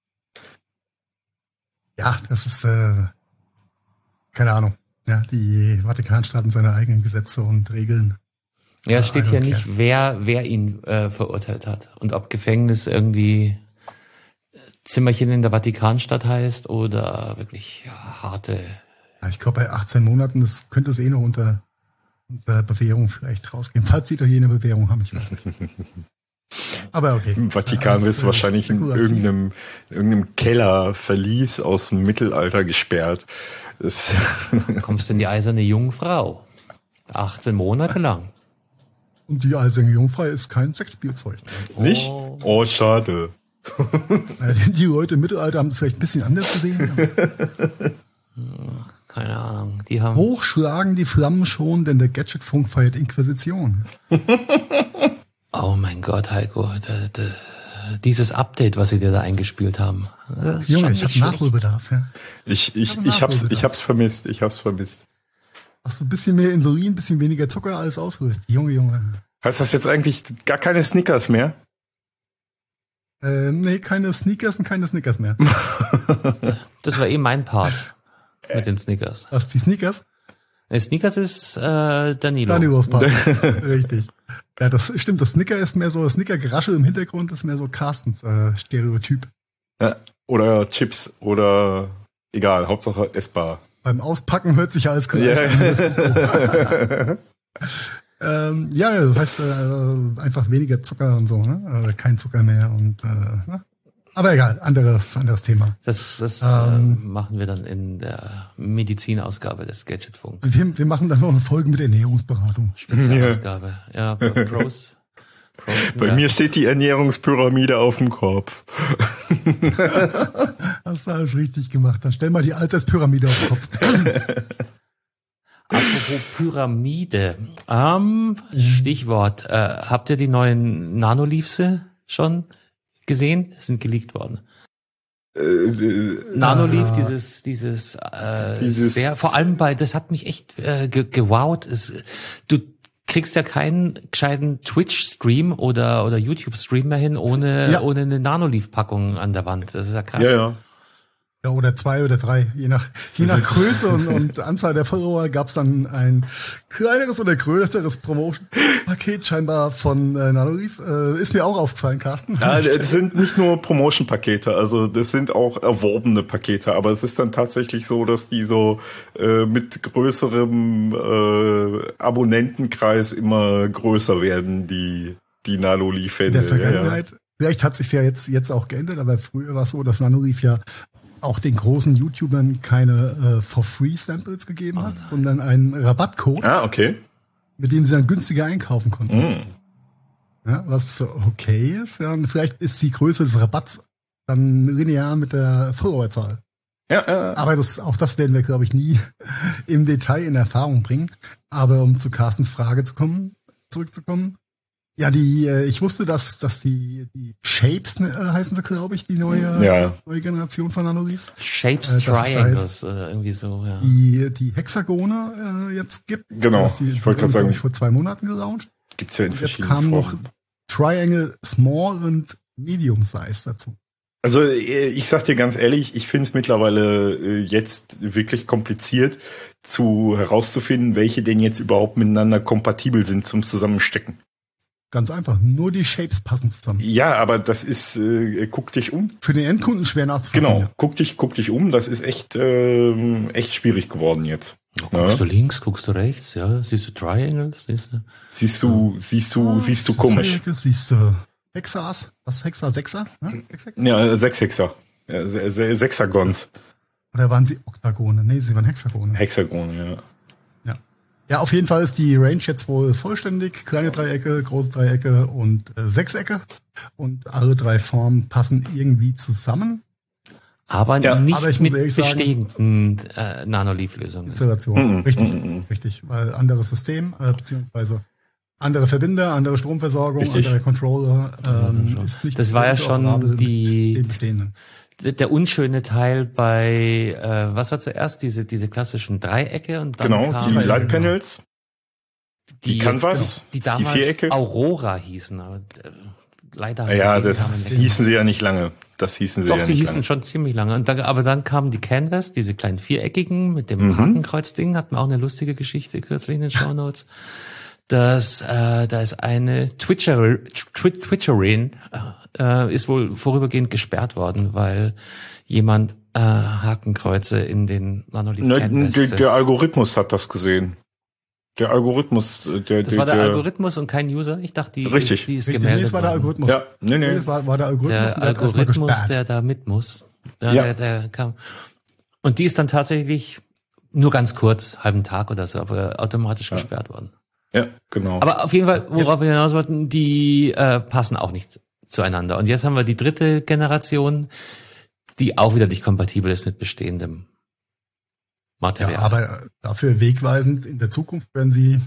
Ja, das ist keine Ahnung. Ja, die Vatikanstaaten seine eigenen Gesetze und Regeln. Ja, es steht hier nicht, wer ihn verurteilt hat und ob Gefängnis irgendwie Zimmerchen in der Vatikanstadt heißt oder wirklich harte. Ja, ich glaube, bei 18 Monaten, das könnte es noch unter Bewährung vielleicht rausgehen. Falls Sie doch jene Bewährung haben, ich weiß nicht. Aber okay. Im Vatikan ist wahrscheinlich in irgendeinem Kellerverlies aus dem Mittelalter gesperrt. Kommst du in die eiserne Jungfrau. 18 Monate lang. Und die eiserne Jungfrau ist kein Sexspielzeug. Nicht? Oh, schade. Die Leute im Mittelalter haben es vielleicht ein bisschen anders gesehen. Keine Ahnung. Die haben hochschlagen die Flammen schon, denn der Gadgetfunk feiert Inquisition. Oh mein Gott, Heiko. Dieses Update, was sie dir da eingespielt haben. Junge, ich habe Nachholbedarf, ja. Ich hab's vermisst. Hast du ein bisschen mehr Insulin, ein bisschen weniger Zucker, alles ausgelöst. Junge. Heißt das jetzt eigentlich gar keine Snickers mehr? Nee, keine Sneakers und keine Snickers mehr. Das war mein Part mit den Snickers. Was, die Snickers? Snickers ist Danilo. Danilos Part. Richtig. Ja, das stimmt. Das Snicker ist mehr so, das Snicker-Geraschel im Hintergrund ist mehr so Carstens Stereotyp. Ja, oder Chips oder egal, Hauptsache essbar. Beim Auspacken hört sich alles gleich an. Ja, das heißt einfach weniger Zucker und so, ne? Kein Zucker mehr und aber egal, anderes Thema. Das machen wir dann in der Medizinausgabe des Gadgetfunk. Wir machen dann noch eine Folge mit Ernährungsberatung. Spezialausgabe. Ja, Pros. Bei mir steht die Ernährungspyramide auf dem Kopf. Hast du alles richtig gemacht. Dann stell mal die Alterspyramide auf den Kopf. Apropos Pyramide. Stichwort. Habt ihr die neuen Nanoleafse schon gesehen? Sind geleakt worden. Nanoleaf, dieses sehr, vor allem das hat mich echt gewowt. Du kriegst ja keinen gescheiten Twitch-Stream oder YouTube-Stream mehr hin ohne eine Nanoleaf-Packung an der Wand. Das ist ja krass. Ja. Ja, oder 2 oder 3, je nach Größe und Anzahl der Follower gab es dann ein kleineres oder größeres Promotion-Paket scheinbar von Nanoleaf. Ist mir auch aufgefallen, Carsten. Ja, das sind nicht nur Promotion-Pakete, also das sind auch erworbene Pakete, aber es ist dann tatsächlich so, dass die so mit größerem Abonnentenkreis immer größer werden, die Nanoleaf-Fans. In der Vergangenheit, vielleicht hat sich ja jetzt auch geändert, aber früher war es so, dass Nanoleaf ja auch den großen YouTubern keine For-Free-Samples gegeben hat, sondern einen Rabattcode, okay, mit dem sie dann günstiger einkaufen konnten. Ja, was okay ist. Ja, und vielleicht ist die Größe des Rabatts dann linear mit der Followerzahl. Ja. Aber auch das werden wir, glaube ich, nie im Detail in Erfahrung bringen. Aber um zu Carstens Frage zurückzukommen. Ja, ich wusste, dass die Shapes heißen sie, glaube ich, die neue Generation von Nanoleafs. Shapes Triangles, irgendwie so, ja. Die Hexagone jetzt gibt. Genau, ich wollte gerade sagen, vor 2 Monaten gelauncht. Gibt's ja in verschiedenen Formen. Jetzt kam noch Triangle Small und Medium Size dazu. Also ich sag dir ganz ehrlich, ich finde es mittlerweile jetzt wirklich kompliziert herauszufinden, welche denn jetzt überhaupt miteinander kompatibel sind zum Zusammenstecken. Ganz einfach, nur die Shapes passen zusammen. Ja, aber das ist, guck dich um. Für den Endkunden schwer nachzuvollziehen. Genau, guck dich um, das ist echt schwierig geworden jetzt. Guckst du links, guckst du rechts, ja, siehst du Triangles, siehst du komisch. Siehst du Hexas, was Hexa, Sechser? Ja, 6 Hexer. Ja, Sechsagons. Oder waren sie Oktagone? Nee, sie waren Hexagone. Hexagone, ja. Ja, auf jeden Fall ist die Range jetzt wohl vollständig. Kleine Dreiecke, große Dreiecke und Sechsecke. Und alle 3 Formen passen irgendwie zusammen. Aber nicht mit bestehenden Nanoleaf-Lösungen. Installation. Richtig. Weil anderes System, beziehungsweise andere Verbinder, andere Stromversorgung, andere Controller, ist nicht. Das war ja schon der unschöne Teil bei, was war zuerst? Diese klassischen Dreiecke und dann die Lightpanels, die Canvas, die damals die Vierecke. Aurora hießen, aber leider hießen sie ja nicht lange. Das hießen sie ja nicht lange. Doch, die hießen schon ziemlich lange. Aber dann kamen die Canvas, diese kleinen viereckigen mit dem Hakenkreuz-Ding, hatten wir auch eine lustige Geschichte kürzlich in den Shownotes. Da ist eine Twitcherin ist wohl vorübergehend gesperrt worden, weil jemand Hakenkreuze in den Nanoleaf-Canvas. Der Algorithmus hat das gesehen. Der Algorithmus, das war der Algorithmus und kein User. Ich dachte, die ist gemeldet. Nee, es war der Algorithmus. Ja, nee. Das war der Algorithmus. Der Algorithmus, der da mit muss. Der kam. Und die ist dann tatsächlich nur ganz kurz, halben Tag oder so, aber automatisch gesperrt worden. Ja, genau. Aber auf jeden Fall, worauf wir hinaus wollten, die passen auch nicht zueinander. Und jetzt haben wir die 3. Generation, die auch wieder nicht kompatibel ist mit bestehendem Material. Ja, aber dafür wegweisend in der Zukunft werden sie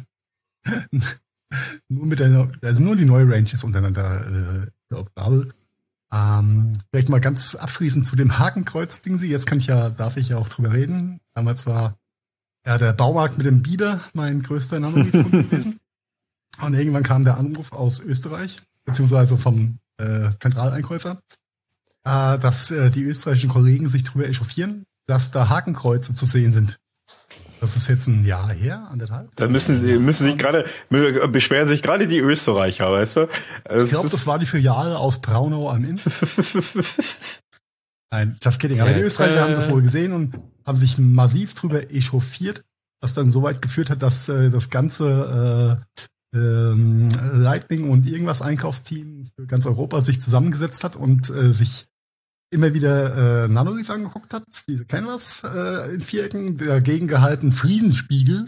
nur die neue Range ist untereinander interoperabel. Vielleicht mal ganz abschließend zu dem Hakenkreuz-Ding. Darf ich ja auch drüber reden. Damals war der Baumarkt mit dem Biber mein größter Nanoleaf-Kunde gewesen. Und irgendwann kam der Anruf aus Österreich, beziehungsweise vom Zentraleinkäufer, dass die österreichischen Kollegen sich darüber echauffieren, dass da Hakenkreuze zu sehen sind. Das ist jetzt ein Jahr her, 1,5. Da beschweren sich gerade die Österreicher, weißt du? Ich glaube, das war die Filiale aus Braunau am Inn. Nein, just kidding. Aber die Österreicher haben das wohl gesehen und haben sich massiv drüber echauffiert, was dann so weit geführt hat, dass das ganze Lightning und irgendwas Einkaufsteam für ganz Europa sich zusammengesetzt hat und sich immer wieder Nanoleaf angeguckt hat, diese Canvas in Vierecken, dagegen gehalten Friesenspiegel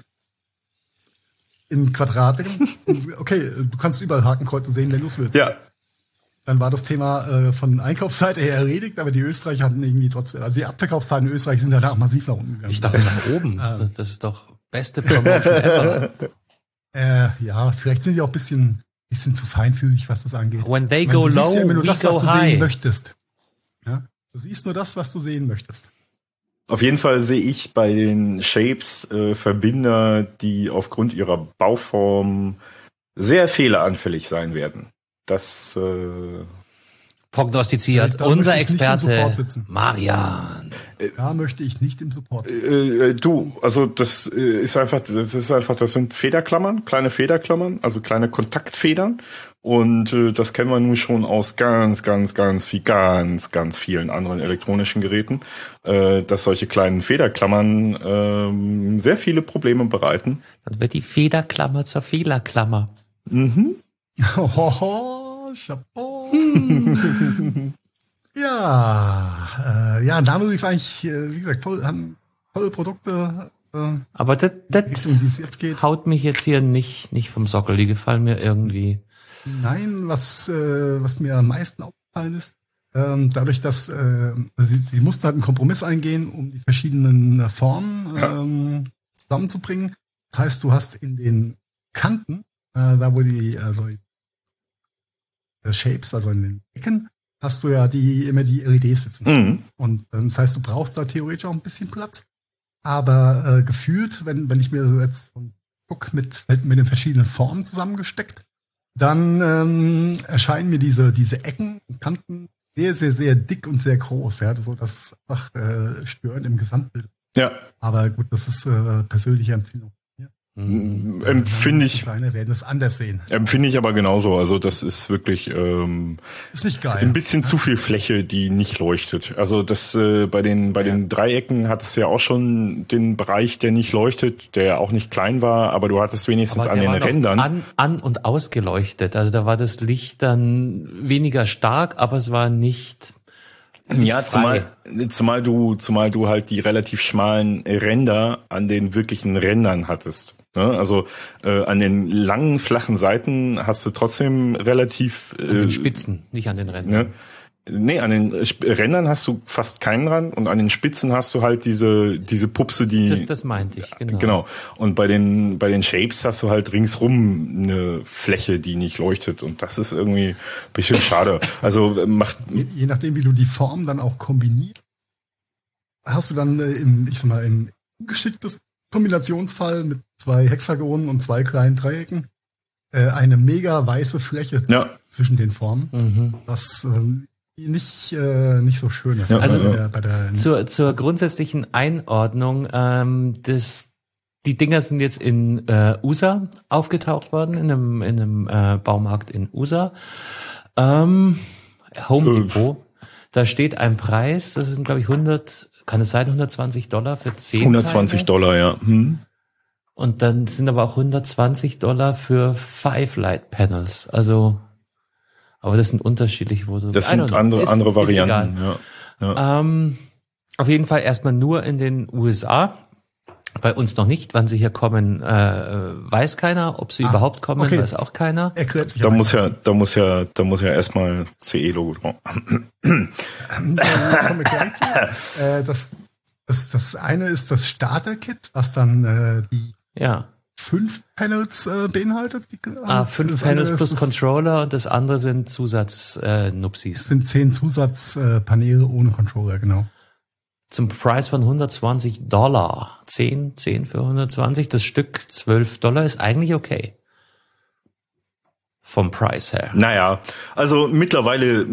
in Quadraten. Okay, du kannst überall Hakenkreuze sehen, wenn du es willst. Ja. Dann war das Thema von Einkaufsseite her erledigt, aber die Österreicher hatten irgendwie trotzdem, also die Abverkaufszahlen in Österreich sind danach massiv nach unten gegangen. Ich dachte nach oben. Das ist doch beste Promotion ever. Ja, vielleicht sind die auch ein bisschen zu feinfühlig, was das angeht. When they go low, ja immer nur we das, go was du high. sehen möchtest. Ja? Du siehst nur das, was du sehen möchtest. Auf jeden Fall sehe ich bei den Shapes Verbinder, die aufgrund ihrer Bauform sehr fehleranfällig sein werden. Das prognostiziert. Unser Experte Marian. Da möchte ich nicht im Support sitzen. Also das sind Federklammern, kleine Federklammern, also kleine Kontaktfedern. Und das kennen wir nun schon aus ganz vielen anderen elektronischen Geräten, dass solche kleinen Federklammern sehr viele Probleme bereiten. Dann wird die Federklammer zur Fehlerklammer. Mhm. Oh, Chapeau. Ja, Nanolief eigentlich, wie gesagt, haben tolle Produkte. Aber das haut mich jetzt hier nicht vom Sockel. Die gefallen mir irgendwie. Nein, was mir am meisten aufgefallen ist, dadurch, dass sie mussten halt einen Kompromiss eingehen, um die verschiedenen Formen zusammenzubringen. Das heißt, du hast in den Kanten, da wo die Shapes, also in den Ecken, hast du ja immer die LEDs sitzen. Mhm. Und das heißt, du brauchst da theoretisch auch ein bisschen Platz. Aber gefühlt, wenn ich mir jetzt gucke, mit den verschiedenen Formen zusammengesteckt, dann erscheinen mir diese Ecken und Kanten sehr, sehr, sehr dick und sehr groß. Ja, so das einfach störend im Gesamtbild. Ja. Aber gut, das ist persönliche Empfindung. Ja. Empfinde ich. Kleine werden es anders sehen. Empfinde ich aber genauso. Also das ist wirklich ist nicht geil. Ein bisschen zu viel Fläche, die nicht leuchtet. Also das bei den Dreiecken hat es ja auch schon den Bereich, der nicht leuchtet, der auch nicht klein war, aber du hattest wenigstens an den Rändern an und ausgeleuchtet. Also da war das Licht dann weniger stark, aber es war nicht. Ja, zumal du halt die relativ schmalen Ränder an den wirklichen Rändern hattest. Ne? Also an den langen, flachen Seiten hast du trotzdem relativ... An den Spitzen, nicht an den Rändern. Ne? Nee, an den Rändern hast du fast keinen Rand und an den Spitzen hast du halt diese Pupse, die... Das meinte ich, genau. Genau. Und bei den Shapes hast du halt ringsrum eine Fläche, die nicht leuchtet und das ist irgendwie ein bisschen schade. Also je nachdem, wie du die Form dann auch kombinierst, hast du dann im geschicktes Kombinationsfall mit 2 Hexagonen und 2 kleinen Dreiecken eine mega weiße Fläche zwischen den Formen, was nicht so schön ist. Ja, also zur grundsätzlichen Einordnung, die Dinger sind jetzt in USA aufgetaucht worden, in einem Baumarkt in USA. Home Depot. Da steht ein Preis, das sind glaube ich kann es sein, $120 für 10 $120, Teile? Ja. Und dann sind aber auch $120 für 5 Light Panels. Also, aber das sind unterschiedlich. Das sind andere Varianten. Ja. Auf jeden Fall erstmal nur in den USA. Bei uns noch nicht. Wann sie hier kommen, weiß keiner. Ob sie überhaupt kommen, weiß auch keiner. Erklärt sich da muss ja erstmal CE-Logo drauf. Das eine ist das Starter-Kit, was dann die 5 Panels beinhaltet. 5 Panels plus Controller und das andere sind Zusatz-Nupsis. Das sind 10 Zusatzpaneele ohne Controller, genau. Zum Preis von $120. 10 für 120. Das Stück $12 ist eigentlich okay. Vom Preis her. Naja, also mittlerweile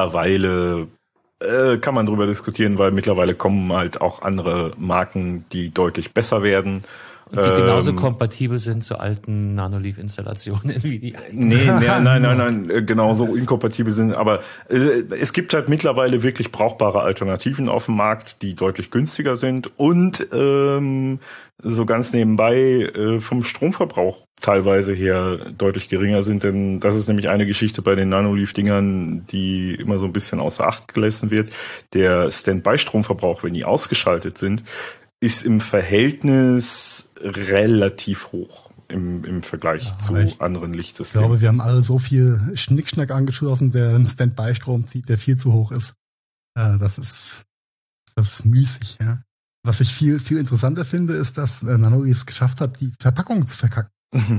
kann man drüber diskutieren, weil mittlerweile kommen halt auch andere Marken, die deutlich besser werden. Und die genauso kompatibel sind zu alten Nanolief-Installationen wie die eigenen. Nee, nein, genauso inkompatibel sind. Aber es gibt halt mittlerweile wirklich brauchbare Alternativen auf dem Markt, die deutlich günstiger sind und so ganz nebenbei vom Stromverbrauch teilweise her deutlich geringer sind. Denn das ist nämlich eine Geschichte bei den Nanolief-Dingern, die immer so ein bisschen außer Acht gelassen wird. Der Standby-Stromverbrauch, wenn die ausgeschaltet sind, ist im Verhältnis relativ hoch im Vergleich zu anderen Lichtsystemen. Ich glaube, wir haben alle so viel Schnickschnack angeschlossen, der einen Standby-Strom zieht, der viel zu hoch ist. Das ist müßig. Ja. Was ich viel, viel interessanter finde, ist, dass Nanolief es geschafft hat, die Verpackung zu verkacken.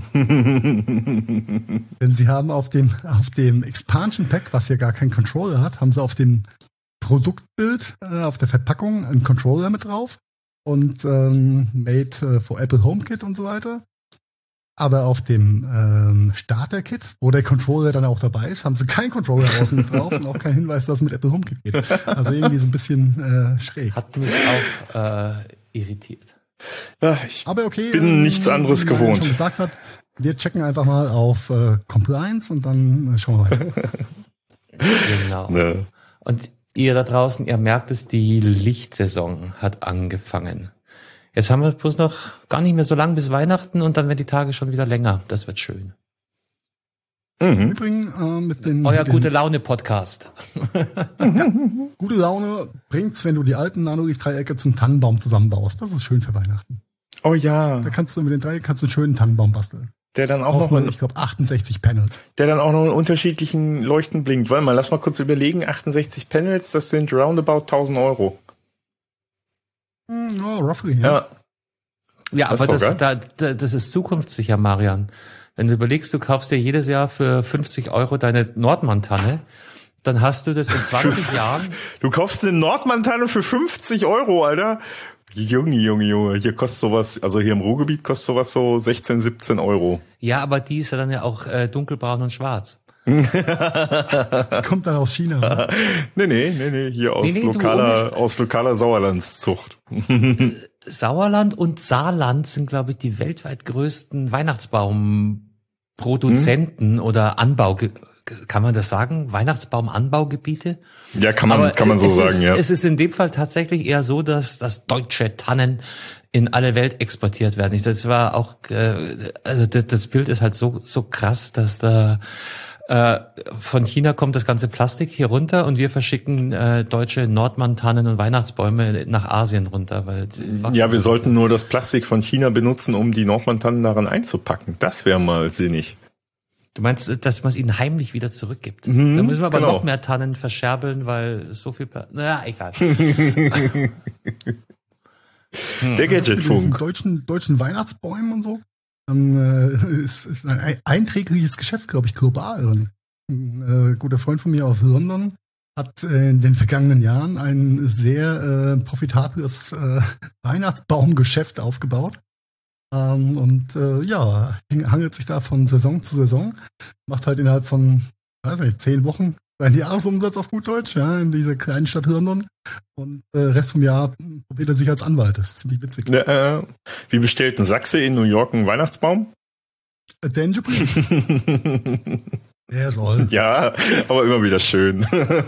Denn sie haben auf dem Expansion Pack, was ja gar keinen Controller hat, haben sie auf dem Produktbild, auf der Verpackung einen Controller mit drauf. Und made for Apple HomeKit und so weiter. Aber auf dem Starter-Kit, wo der Controller dann auch dabei ist, haben sie keinen Controller außen drauf und auch keinen Hinweis, dass es mit Apple HomeKit geht. Also irgendwie so ein bisschen schräg. Hat mich auch irritiert. Ja, aber okay, bin nichts anderes gewohnt. Schon gesagt hat, wir checken einfach mal auf Compliance und dann schauen wir weiter. Genau. Ne. Und ihr da draußen, ihr merkt es, die Lichtsaison hat angefangen. Jetzt haben wir bloß noch gar nicht mehr so lang bis Weihnachten und dann werden die Tage schon wieder länger. Das wird schön. Mhm. Übrigens, mit den gute Laune Podcast. Ja, gute Laune bringt's, wenn du die alten Nanolicht-Dreiecke zum Tannenbaum zusammenbaust. Das ist schön für Weihnachten. Oh ja. Da kannst du mit den Dreiecken einen schönen Tannenbaum basteln. Der dann auch noch, ich glaube, 68 Panels. Der dann auch noch in unterschiedlichen Leuchten blinkt. Warte mal, lass mal kurz überlegen. 68 Panels, das sind roundabout 1.000 Euro. Oh, roughly, ja. Ja, aber das ist zukunftssicher, Marian. Wenn du überlegst, du kaufst dir jedes Jahr für 50 Euro deine Nordmann-Tanne, dann hast du das in 20 Jahren. Du kaufst eine Nordmann-Tanne für 50 Euro, Alter. Junge. Hier kostet sowas, also hier im Ruhrgebiet kostet sowas so 16, 17 Euro. Ja, aber die ist ja dann ja auch dunkelbraun und schwarz. Die kommt dann aus China. Nee, hier aus lokaler Sauerlandszucht. Sauerland und Saarland sind, glaube ich, die weltweit größten Weihnachtsbaumproduzenten oder Anbau. Kann man das sagen? Weihnachtsbaumanbaugebiete? Ja, kann man so sagen, ja. Es ist in dem Fall tatsächlich eher so, dass deutsche Tannen in alle Welt exportiert werden. Das war auch, also das Bild ist halt so krass, dass da von China kommt das ganze Plastik hier runter und wir verschicken deutsche Nordmann-Tannen und Weihnachtsbäume nach Asien runter. Weil ja, wir sollten nur das Plastik von China benutzen, um die Nordmann-Tannen daran einzupacken. Das wäre mal sinnig. Du meinst, dass man es ihnen heimlich wieder zurückgibt? Da müssen wir aber noch mehr Tannen verscherbeln, weil so viel... Naja, egal. Der Gadgetfunk. Deutschen Weihnachtsbäumen und so. Ist ein einträgliches Geschäft, glaube ich, global. Ein guter Freund von mir aus London hat in den vergangenen Jahren ein sehr profitables Weihnachtsbaumgeschäft aufgebaut. Hangelt sich da von Saison zu Saison. Macht halt innerhalb von, 10 Wochen seinen Jahresumsatz auf gut Deutsch, ja, in dieser kleinen Stadt London. Und Rest vom Jahr probiert er sich als Anwalt. Das ist ziemlich witzig. Wie bestellt ein Sachse in New York einen Weihnachtsbaum? Attention, please. Der soll. Ja, aber immer wieder schön.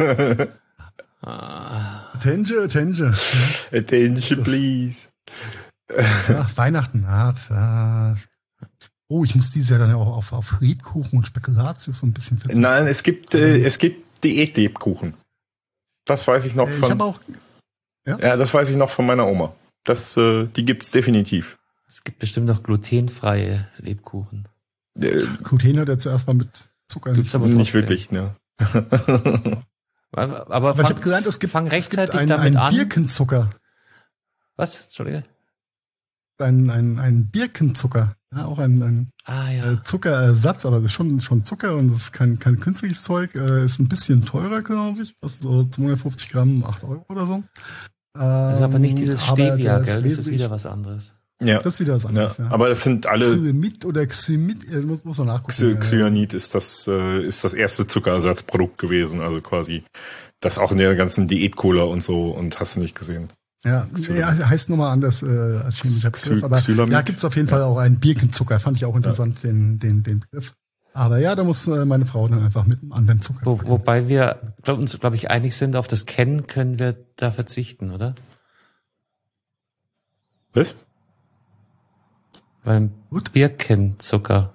Attention. Attention, please. Ja, Weihnachten hart. Oh, ich muss dieses Jahr dann auch auf Lebkuchen und Spekulatius so ein bisschen verzichten. Nein, es gibt Diät-Lebkuchen. Das weiß ich noch von. Das weiß ich noch von meiner Oma. Die gibt's definitiv. Es gibt bestimmt noch glutenfreie Lebkuchen. Gluten hat ja zuerst mal mit Zucker. Gibt's aber nicht wirklich, ne? aber ich habe gelernt, es gibt einen Birkenzucker. Was? Entschuldige? Ein Birkenzucker. Ja, auch ein Zuckerersatz, aber das ist schon Zucker und das ist kein künstliches Zeug. Ist ein bisschen teurer, glaube ich. Kostet so 250 Gramm, 8 Euro oder so. Das ist aber nicht dieses Stevia, gell? Das ist wieder was anderes. Ja. Das ist wieder was anderes, ja. Aber es sind alle... Xylamid oder Xymid, muss man nachgucken. Cyanid ist das erste Zuckerersatzprodukt gewesen, also quasi das auch in der ganzen Diät-Cola und so und hast du nicht gesehen. Ja, heißt nochmal anders als chemischer Begriff, aber ja, gibt's auf jeden Fall auch einen Birkenzucker, fand ich auch interessant, den Begriff. Aber ja, da muss meine Frau dann einfach mit dem anderen Zucker. Wobei wir uns, glaube ich, einig sind, auf das Kennen können wir da verzichten, oder? Was? Beim Birkenzucker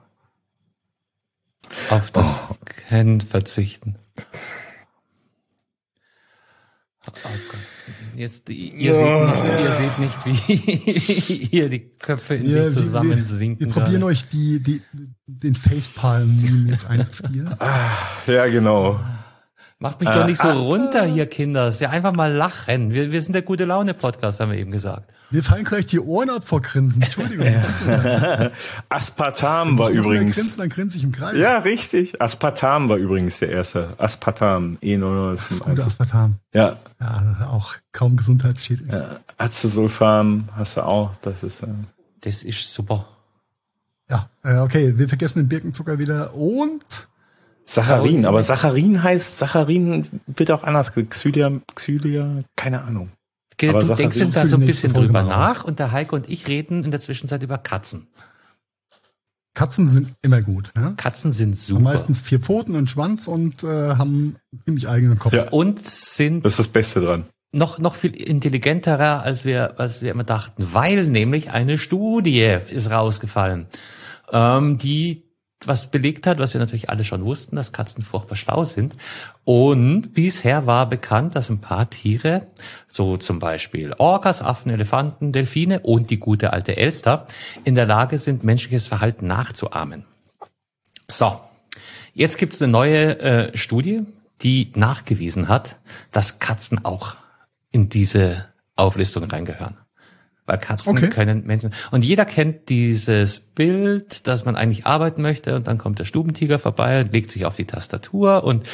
auf das Kennen verzichten. Oh Gott. Jetzt, ihr seht nicht, wie hier die Köpfe in sich zusammensinken. Wir probieren euch den Facepalm jetzt einzuspielen. Ja, genau. Macht mich doch nicht so runter hier, Kinders. Ja, einfach mal lachen. Wir sind der Gute-Laune-Podcast, haben wir eben gesagt. Mir fallen gleich die Ohren ab vor Grinsen. Entschuldigung. Aspartam war übrigens... Dann grinse ich im Kreis. Ja, richtig. Aspartam war übrigens der erste. Aspartam, E0. Das ist gute Aspartam. Ja. Ja, auch kaum gesundheitsschädlich. Acesulfam hast du auch. Das ist super. Ja, okay, wir vergessen den Birkenzucker wieder und Saccharin, aber Saccharin wird auch anders. Xylia, keine Ahnung. Du denkst jetzt da so ein bisschen drüber nach und der Heiko und ich reden in der Zwischenzeit über Katzen. Katzen sind immer gut. Ne? Katzen sind super. Haben meistens 4 Pfoten und Schwanz und haben ziemlich eigenen Kopf. Ja. Und sind... Das ist das Beste dran. Noch viel intelligenterer, als wir immer dachten, weil nämlich eine Studie ist rausgefallen, die was belegt hat, was wir natürlich alle schon wussten, dass Katzen furchtbar schlau sind. Und bisher war bekannt, dass ein paar Tiere, so zum Beispiel Orcas, Affen, Elefanten, Delfine und die gute alte Elster, in der Lage sind, menschliches Verhalten nachzuahmen. So, jetzt gibt's eine neue Studie, die nachgewiesen hat, dass Katzen auch in diese Auflistung reingehören. Weil Katzen können Menschen... Und jeder kennt dieses Bild, dass man eigentlich arbeiten möchte und dann kommt der Stubentiger vorbei und legt sich auf die Tastatur und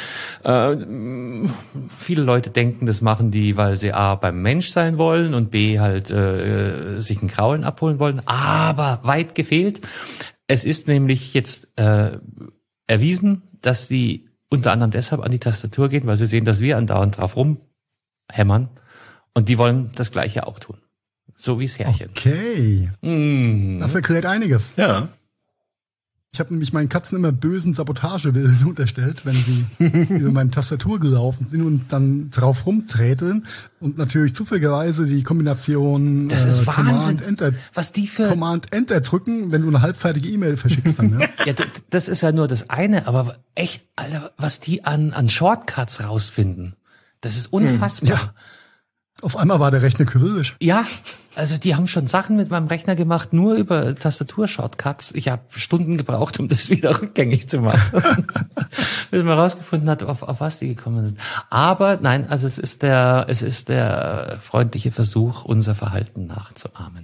viele Leute denken, das machen die, weil sie A, beim Mensch sein wollen und B, halt sich ein Kraulen abholen wollen. Aber weit gefehlt. Es ist nämlich jetzt erwiesen, dass sie unter anderem deshalb an die Tastatur gehen, weil sie sehen, dass wir andauernd drauf rumhämmern und die wollen das Gleiche auch tun. So wie das Herrchen. Okay. Das erklärt einiges. Ja. Ich habe nämlich meinen Katzen immer bösen Sabotagewillen unterstellt, wenn sie über meine Tastatur gelaufen sind und dann drauf rumträteln und natürlich zufälligerweise die Kombination das ist Wahnsinn, Command-Enter, was die für Command-Enter drücken, wenn du eine halbfertige E-Mail verschickst. Dann, ne? Ja, das ist ja nur das eine, aber echt, Alter, was die an Shortcuts rausfinden, das ist unfassbar. Ja. Auf einmal war der Rechner kyrillisch. Ja, also die haben schon Sachen mit meinem Rechner gemacht, nur über Tastatur-Shortcuts. Ich habe Stunden gebraucht, um das wieder rückgängig zu machen. Bis man rausgefunden hat, auf was die gekommen sind. Aber nein, also es ist der freundliche Versuch, unser Verhalten nachzuahmen.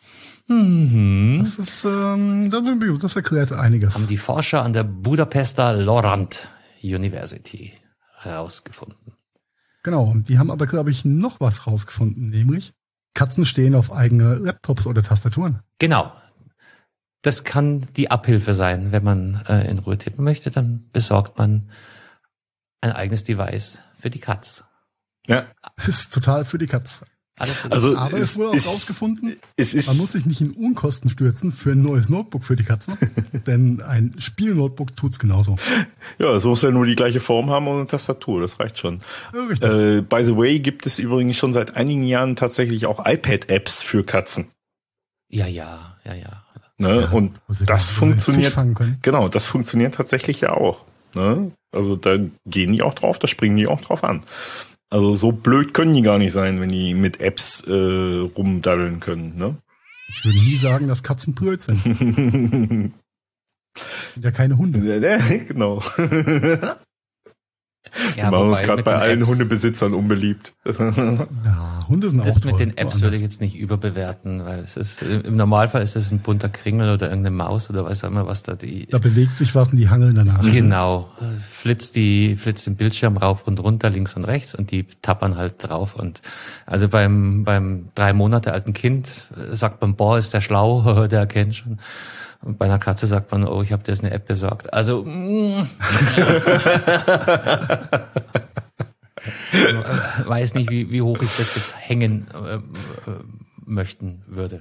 Das erklärt einiges. Haben die Forscher an der Budapester Lorand University herausgefunden. Genau, und die haben aber, glaube ich, noch was rausgefunden, nämlich Katzen stehen auf eigene Laptops oder Tastaturen. Genau. Das kann die Abhilfe sein. Wenn man in Ruhe tippen möchte, dann besorgt man ein eigenes Device für die Katz. Ja. Das ist total für die Katz. Also aber es wurde auch rausgefunden, man muss sich nicht in Unkosten stürzen für ein neues Notebook für die Katze, denn ein Spielnotebook tut's genauso. Ja, es muss ja nur die gleiche Form haben und eine Tastatur, das reicht schon. Ja, richtig. By the way, gibt es übrigens schon seit einigen Jahren tatsächlich auch iPad-Apps für Katzen. Ja. Ne? Ja, und das funktioniert, genau, das funktioniert tatsächlich ja auch. Ne? Also da gehen die auch drauf, da springen die auch drauf an. Also so blöd können die gar nicht sein, wenn die mit Apps rumdaddeln können, ne? Ich würde nie sagen, dass Katzen blöd sind. Sind ja keine Hunde. Genau. Ja, wir machen uns gerade bei allen Apps, Hundebesitzern unbeliebt. Ja, Hunde sind auch das toll. mit den Apps würde ich jetzt nicht überbewerten, weil es ist im Normalfall ist es ein bunter Kringel oder irgendeine Maus oder weiß auch immer was da die. Da bewegt sich was und die hangeln danach. Genau, es flitzt den Bildschirm rauf und runter, links und rechts und die tappern halt drauf und also beim 3 Monate alten Kind sagt man, boah, ist der schlau, der erkennt schon. Und bei einer Katze sagt man, oh, ich habe dir jetzt eine App besorgt. Also weiß nicht, wie hoch ich das jetzt hängen möchten würde.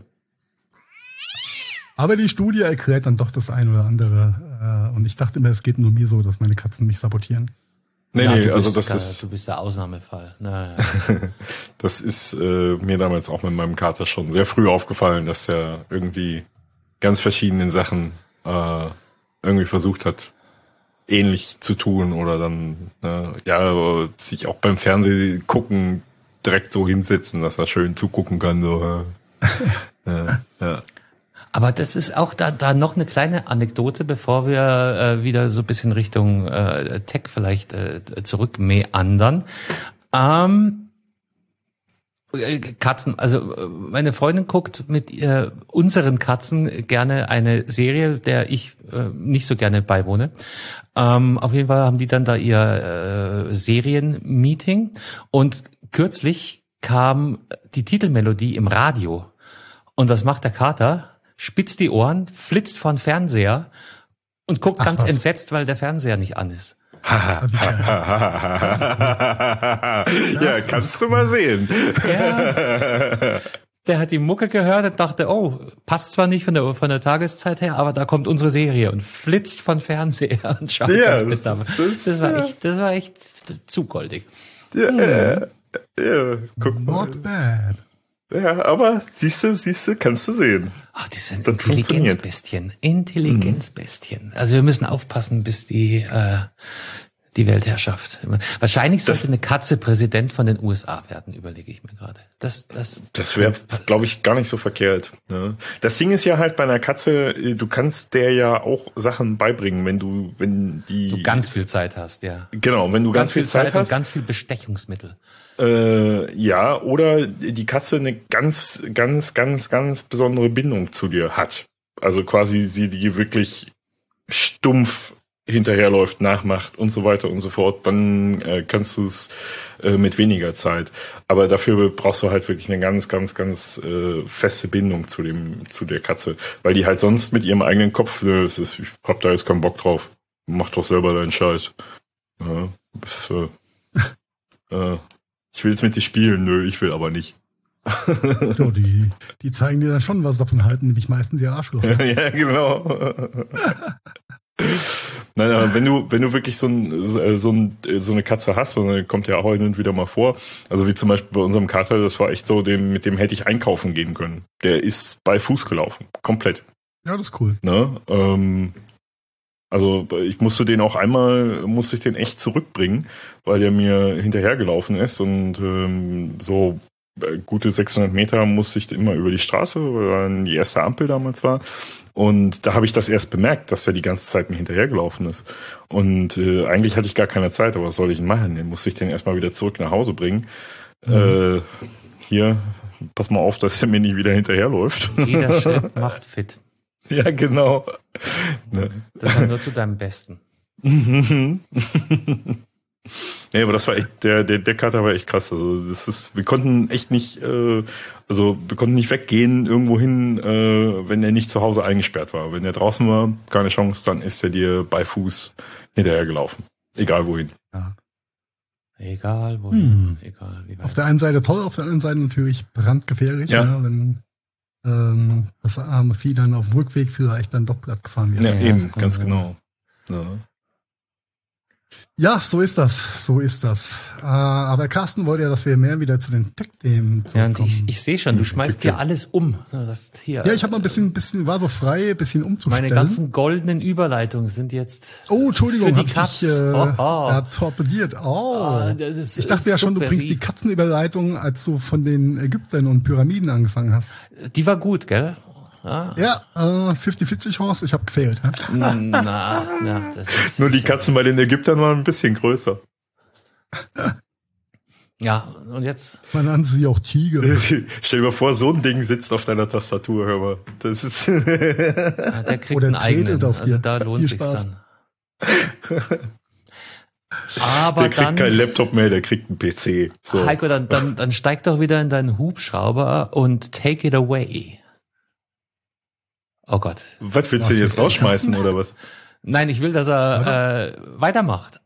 Aber die Studie erklärt dann doch das ein oder andere. Und ich dachte immer, es geht nur mir so, dass meine Katzen mich sabotieren. Nee, also du bist der Ausnahmefall. Naja. Das ist mir damals auch mit meinem Kater schon sehr früh aufgefallen, dass er irgendwie ganz verschiedenen Sachen irgendwie versucht hat, ähnlich zu tun oder dann sich auch beim Fernsehen gucken direkt so hinsetzen, dass er schön zugucken kann. So. Ja. Aber das ist auch da noch eine kleine Anekdote, bevor wir wieder so ein bisschen Richtung Tech vielleicht zurückmeandern. Katzen, also meine Freundin guckt mit unseren Katzen gerne eine Serie, der ich nicht so gerne beiwohne. Auf jeden Fall haben die dann da ihr Serienmeeting und kürzlich kam die Titelmelodie im Radio. Und was macht der Kater? spitzt die Ohren, flitzt vor den Fernseher und guckt ganz entsetzt, weil der Fernseher nicht an ist. Ja, kannst du mal sehen. Ja. Der hat die Mucke gehört und dachte, oh, passt zwar nicht von der Tageszeit her, aber da kommt unsere Serie und flitzt von Fernseher und schaut das mit dabei. Das war echt zu goldig. Ja, guck mal. Not bad. Ja, aber siehst du, kannst du sehen. Ach, die sind Intelligenzbestien. Also wir müssen aufpassen, bis die Weltherrschaft. Wahrscheinlich sollte eine Katze Präsident von den USA werden, überlege ich mir gerade. Das wäre, glaube ich, gar nicht so verkehrt. Ne? Das Ding ist ja halt bei einer Katze, du kannst der ja auch Sachen beibringen, wenn du ganz viel Zeit hast, ja. Genau, wenn du ganz viel Zeit hast. Und ganz viel Bestechungsmittel. Ja, oder die Katze eine ganz, ganz, ganz, ganz besondere Bindung zu dir hat. Also quasi sie die wirklich stumpf hinterherläuft, nachmacht und so weiter und so fort, dann kannst du es mit weniger Zeit. Aber dafür brauchst du halt wirklich eine ganz, ganz, ganz feste Bindung zu der Katze, weil die halt sonst mit ihrem eigenen Kopf, ich hab da jetzt keinen Bock drauf, mach doch selber deinen Scheiß. Ja, ich will jetzt mit dir spielen, nö, ich will aber nicht. Ja, die zeigen dir dann schon, was sie davon halten, nämlich meistens ihr Arschloch. Ja, genau. Nein, aber wenn du wirklich so eine Katze hast, und dann kommt ja auch hin und wieder mal vor, also wie zum Beispiel bei unserem Kater, das war echt so, mit dem hätte ich einkaufen gehen können. Der ist bei Fuß gelaufen, komplett. Ja, das ist cool. Ne? Also ich musste den echt zurückbringen, weil der mir hinterhergelaufen ist und so gute 600 Meter musste ich immer über die Straße, weil die erste Ampel damals war. Und da habe ich das erst bemerkt, dass er die ganze Zeit mir hinterhergelaufen ist. Und eigentlich hatte ich gar keine Zeit, aber was soll ich denn machen? Den musste ich den erstmal wieder zurück nach Hause bringen. Hier, pass mal auf, dass er mir nicht wieder hinterherläuft. Jeder Schritt macht fit. Ja, genau. Ne. Das war nur zu deinem Besten. Nee, aber das war echt, der Kater war echt krass. Also wir konnten echt nicht, wir konnten nicht weggehen irgendwo hin, wenn er nicht zu Hause eingesperrt war. Wenn er draußen war, keine Chance, dann ist er dir bei Fuß hinterhergelaufen. Egal wohin. Ja. Egal wohin, egal wie weit. Auf der einen Seite toll, auf der anderen Seite natürlich brandgefährlich, ja. Wenn das arme Vieh dann auf dem Rückweg vielleicht dann doch platt gefahren wird. Ja, eben, ganz genau. Ja. Ja, so ist das. Aber Carsten wollte ja, dass wir mehr wieder zu den Tech-Themen zurückkommen. Ja, und ich sehe schon, du schmeißt hier alles um. Das hier, ja, ich habe mal ein bisschen, war so frei, ein bisschen umzustellen. Meine ganzen goldenen Überleitungen sind jetzt Oh, Entschuldigung, für die Katze. Torpediert. Ich dachte ja schon, du super. bringst die Katzenüberleitung, als du von den Ägyptern und Pyramiden angefangen hast. Die war gut, gell? Ja, 50-50 Chance, ich habe gefehlt. Das ist nur die Katzen bei den Ägyptern waren ein bisschen größer. Ja, und jetzt? Man nannte sie auch Tiger. Stell dir mal vor, so ein Ding sitzt auf deiner Tastatur, hör mal. Das ist der kriegt einen eigenen, auf dir. Also da lohnt sich's dann. Aber der kriegt keinen Laptop mehr, der kriegt einen PC. So. Heiko, dann steig doch wieder in deinen Hubschrauber und take it away. Oh Gott. Was willst du denn jetzt rausschmeißen, oder was? Nein, ich will, dass er weitermacht.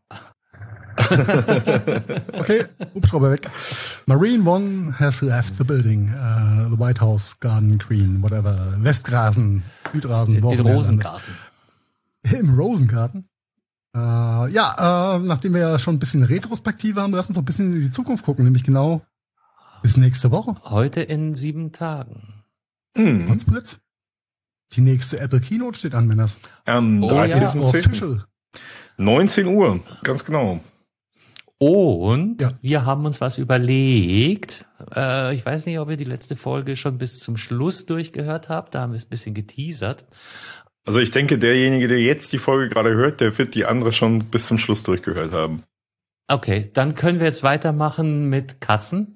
Okay, Hubschrauber weg. Marine One has left the building. The White House, Garden Green, whatever. Westrasen, Südrasen. Den Rosengarten. Im Rosengarten? Nachdem wir ja schon ein bisschen Retrospektive haben, lass uns noch ein bisschen in die Zukunft gucken, nämlich genau bis nächste Woche. Heute in 7 Tagen. Potzblitz. Die nächste Apple Keynote steht an, Männers. Am 13.10. 19 Uhr, ganz genau. Und wir haben uns was überlegt. Ich weiß nicht, ob ihr die letzte Folge schon bis zum Schluss durchgehört habt. Da haben wir es ein bisschen geteasert. Also ich denke, derjenige, der jetzt die Folge gerade hört, der wird die andere schon bis zum Schluss durchgehört haben. Okay, dann können wir jetzt weitermachen mit Katzen.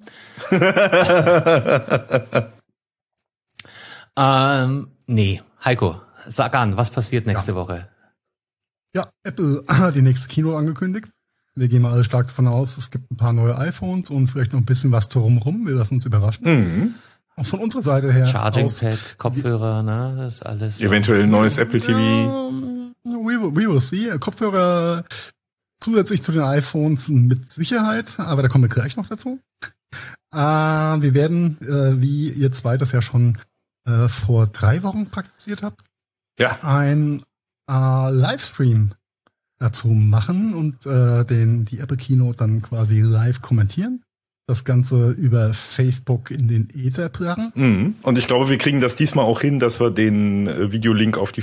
Nee, Heiko, sag an, was passiert nächste Woche? Ja, Apple hat die nächste Keynote angekündigt. Wir gehen mal alle stark davon aus, es gibt ein paar neue iPhones und vielleicht noch ein bisschen was drumherum. Wir lassen uns überraschen. von unserer Seite her. Charging Pad, Kopfhörer, ne, das ist alles. Eventuell ein neues Apple TV. We will see. Kopfhörer zusätzlich zu den iPhones mit Sicherheit, aber da kommen wir gleich noch dazu. Wir werden, wie ihr zwei das ja schon vor 3 Wochen praktiziert habt, ein Livestream dazu machen und die Apple Keynote dann quasi live kommentieren. Das Ganze über Facebook in den Äther plagen. Und ich glaube, wir kriegen das diesmal auch hin, dass wir den Videolink auf die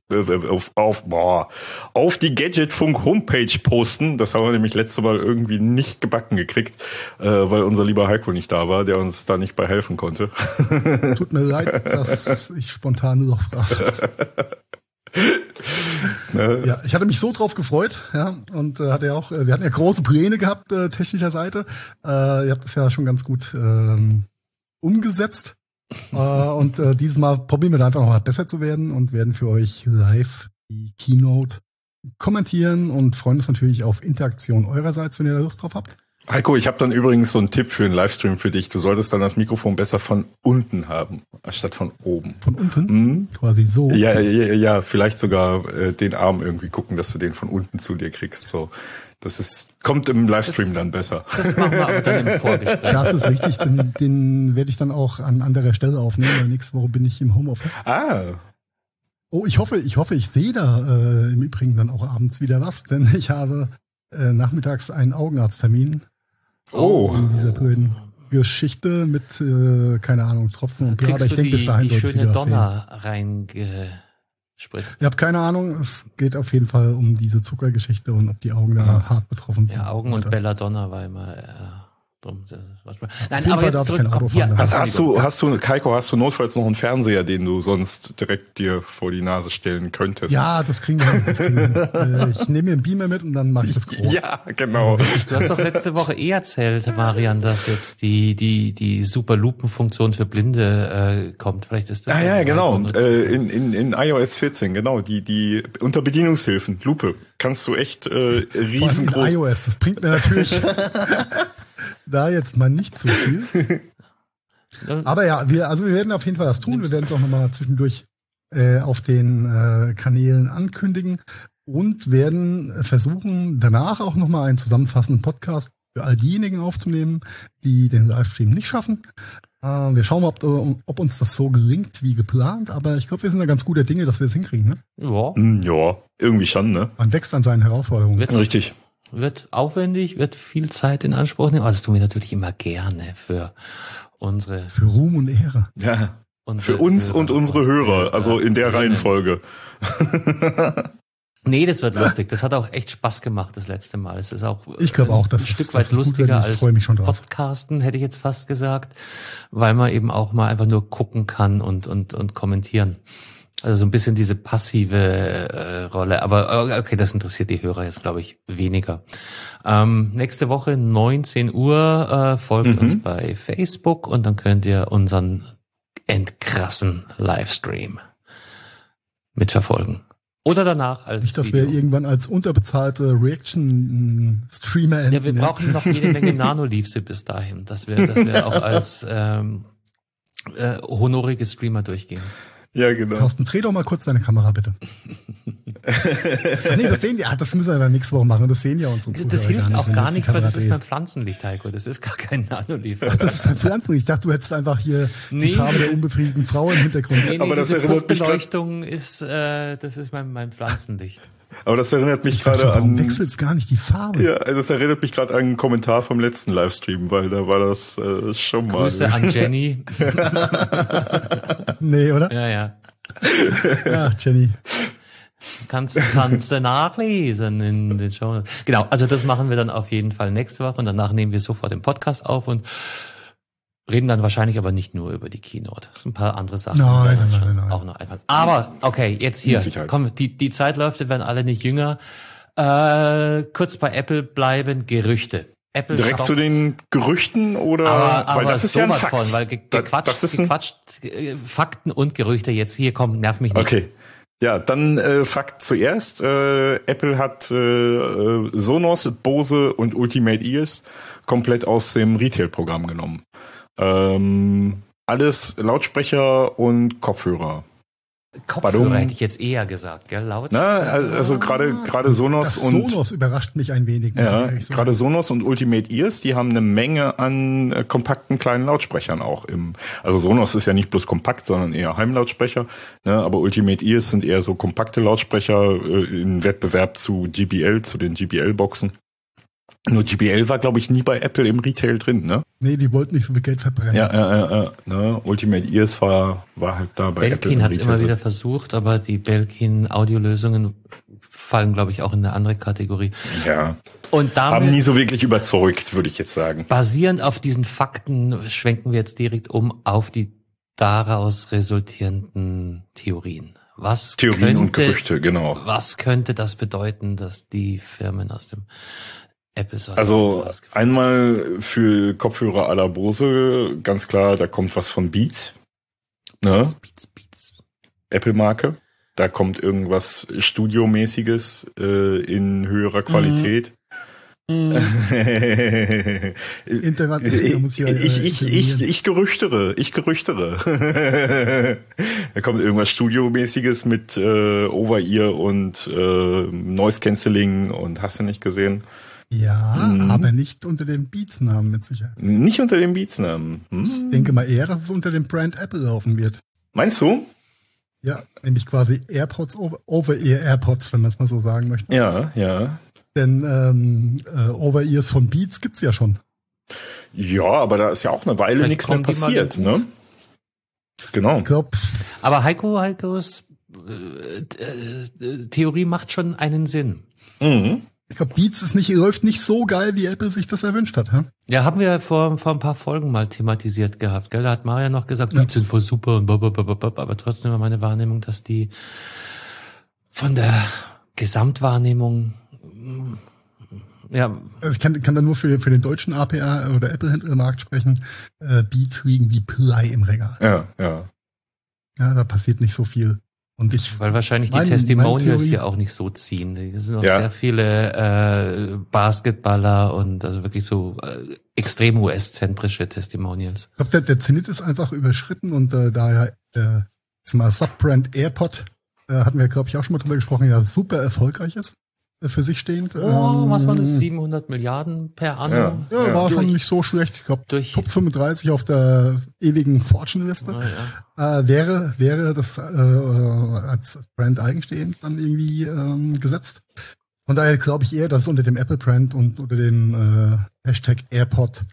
auf die Gadgetfunk Homepage posten. Das haben wir nämlich letzte Mal irgendwie nicht gebacken gekriegt, weil unser lieber Heiko nicht da war, der uns da nicht bei helfen konnte. Tut mir leid, dass ich spontan nur noch frage. Ja, ich hatte mich so drauf gefreut, ja, und wir hatten ja große Pläne gehabt, technischer Seite. Ihr habt das ja schon ganz gut umgesetzt. Und dieses Mal probieren wir da einfach noch mal besser zu werden und werden für euch live die Keynote kommentieren und freuen uns natürlich auf Interaktion eurerseits, wenn ihr da Lust drauf habt. Heiko, ich habe dann übrigens so einen Tipp für einen Livestream für dich. Du solltest dann das Mikrofon besser von unten haben, anstatt von oben. Von unten? Quasi so? Ja, vielleicht sogar den Arm irgendwie gucken, dass du den von unten zu dir kriegst. So, kommt im Livestream dann besser. Das machen wir aber dann im Vorgespräch. Das ist richtig, den werde ich dann auch an anderer Stelle aufnehmen, weil nächste Woche bin ich im Homeoffice. Oh, ich hoffe, ich sehe da im Übrigen dann auch abends wieder was, denn ich habe nachmittags einen Augenarzttermin. In dieser blöden Geschichte mit, keine Ahnung, Tropfen und bla. Aber ich denke, bis dahin die schöne Donner reingespritzt. Ich habe keine Ahnung, es geht auf jeden Fall um diese Zuckergeschichte und ob die Augen da hart betroffen sind. Ja, Augen und Belladonna war immer drum. Nein, aber jetzt zurück. Heiko, hast du notfalls noch einen Fernseher, den du sonst direkt dir vor die Nase stellen könntest? Ja, das kriegen wir. Ich nehme mir einen Beamer mit und dann mache ich das groß. Ja, genau. Du hast doch letzte Woche erzählt, Marian, dass jetzt die super Lupenfunktion für Blinde kommt. Vielleicht ist das. Ja, genau. In iOS 14, genau. Die unter Bedienungshilfen, Lupe, kannst du echt riesengroß. In iOS, das bringt mir natürlich da jetzt mal nicht so viel. Aber ja, wir werden auf jeden Fall das tun. Wir werden es auch nochmal zwischendurch auf den Kanälen ankündigen und werden versuchen, danach auch nochmal einen zusammenfassenden Podcast für all diejenigen aufzunehmen, die den Livestream nicht schaffen. Wir schauen mal, ob uns das so gelingt wie geplant, aber ich glaube, wir sind da ganz guter Dinge, dass wir es hinkriegen, ne? Ja, irgendwie schon, ne? Man wächst an seinen Herausforderungen. Richtig. Wird aufwendig, wird viel Zeit in Anspruch nehmen. Also das tun wir natürlich immer gerne für Ruhm und Ehre. Ja. Für uns und unsere Hörer, also in der Reihenfolge. Nee, das wird lustig. Das hat auch echt Spaß gemacht das letzte Mal. Es ist auch ich glaube auch, dass ein Stück weit lustiger als Podcasten, hätte ich jetzt fast gesagt, weil man eben auch mal einfach nur gucken kann und kommentieren. Also so ein bisschen diese passive Rolle. Aber okay, das interessiert die Hörer jetzt, glaube ich, weniger. Nächste Woche 19 Uhr folgt uns bei Facebook und dann könnt ihr unseren endkrassen Livestream mitverfolgen. Oder danach als nicht, dass Video. Wir irgendwann als unterbezahlte Reaction-Streamer enden. Ja, wir brauchen noch jede Menge Nano-Leafse bis dahin, dass wir auch als honorige Streamer durchgehen. Ja, genau. Thorsten, dreh doch mal kurz deine Kamera, bitte. Nee, das sehen die. Das müssen wir dann nächste Woche machen. Das sehen ja unsere Zuhörer. Das hilft auch gar nichts, weil das ist mein Pflanzenlicht, Heiko. Das ist gar kein Nanolief. Ach, das ist ein Pflanzenlicht. Ich dachte, du hättest einfach hier die Farbe der unbefriedigten Frau im Hintergrund. Nee, aber das erinnert mich Beleuchtung ist, das ist mein Pflanzenlicht. Aber das erinnert mich gerade an... Warum wechselst gar nicht die Farbe? Ja, das erinnert mich gerade an einen Kommentar vom letzten Livestream, weil da war das schon mal... Grüße an Jenny. Nee, oder? Ja. Ach, Jenny. Kannst du nachlesen in den Show. Genau, also das machen wir dann auf jeden Fall nächste Woche und danach nehmen wir sofort den Podcast auf und reden dann wahrscheinlich aber nicht nur über die Keynote. Das sind ein paar andere Sachen. Nein. Auch noch einfach. Aber, okay, jetzt hier. Komm, die Zeit läuft, wir werden alle nicht jünger. Kurz bei Apple bleiben, Gerüchte. Apple direkt stoppt. Zu den Gerüchten oder? Aber weil das ist ja ein Fakt. Von, weil gequatscht, Fakten und Gerüchte jetzt hier kommen, nerv mich nicht. Okay. Ja, dann Fakt zuerst. Apple hat Sonos, Bose und Ultimate Ears komplett aus dem Retail-Programm genommen. alles Lautsprecher und Kopfhörer. Kopfhörer hätte ich jetzt eher gesagt, gell? Laut. Na, also gerade Sonos und Sonos überrascht mich ein wenig. Ja, gerade Sonos und Ultimate Ears, die haben eine Menge an kompakten kleinen Lautsprechern auch also Sonos ist ja nicht bloß kompakt, sondern eher Heimlautsprecher, ne, aber Ultimate Ears sind eher so kompakte Lautsprecher im Wettbewerb zu JBL, zu den JBL-Boxen. Nur JBL war, glaube ich, nie bei Apple im Retail drin, ne? Nee, die wollten nicht so viel Geld verbrennen. Ne? Ultimate Ears war halt da bei Belkin Apple. Belkin hat es immer wieder versucht, aber die Belkin Audiolösungen fallen, glaube ich, auch in eine andere Kategorie. Ja. Und damit haben nie so wirklich überzeugt, würde ich jetzt sagen. Basierend auf diesen Fakten schwenken wir jetzt direkt auf die daraus resultierenden Theorien. Theorien und Gerüchte, genau. Was könnte das bedeuten, dass die Firmen aus dem Also einmal für Kopfhörer à la Bose, ganz klar, da kommt was von Beats. Ne? Beats. Apple-Marke. Da kommt irgendwas Studiomäßiges in höherer Qualität. Ich gerüchtere. Da kommt irgendwas Studiomäßiges mit Over-Ear und Noise Cancelling und hast du nicht gesehen? Ja, aber nicht unter dem Beats-Namen mit Sicherheit. Nicht unter dem Beats-Namen. Ich denke mal eher, dass es unter dem Brand Apple laufen wird. Meinst du? Ja, nämlich quasi AirPods, Over-Ear AirPods, wenn man es mal so sagen möchte. Ja. Denn Over-Ears von Beats gibt's ja schon. Ja, aber da ist ja auch eine Weile nichts mehr passiert, ne? Genau. Ich glaub, aber Heikos Theorie macht schon einen Sinn. Mhm. Ich glaube, Beats läuft nicht so geil, wie Apple sich das erwünscht hat. Hä? Ja, haben wir vor ein paar Folgen mal thematisiert gehabt, gell? Da hat Maria noch gesagt, Beats sind voll super und aber trotzdem war meine Wahrnehmung, dass die von der Gesamtwahrnehmung Also ich kann da nur für den deutschen APA oder Apple-Händlermarkt sprechen. Beats liegen wie Blei im Regal. Ja, da passiert nicht so viel. Und weil wahrscheinlich die Testimonials hier auch nicht so ziehen. Es sind auch sehr viele Basketballer und also wirklich so extrem US-zentrische Testimonials. Ich glaube, der Zenit ist einfach überschritten und daher Subbrand AirPod hatten wir, glaube ich, auch schon mal drüber gesprochen, ja super erfolgreich ist für sich stehend. Was war das? 700 Milliarden per Annum? Ja, war schon nicht so schlecht. Ich glaube, Top 35 auf der ewigen Fortune-Liste. Wäre das als Brand eigenstehend dann irgendwie gesetzt. Von daher glaube ich eher, dass es unter dem Apple-Brand und unter dem Hashtag AirPod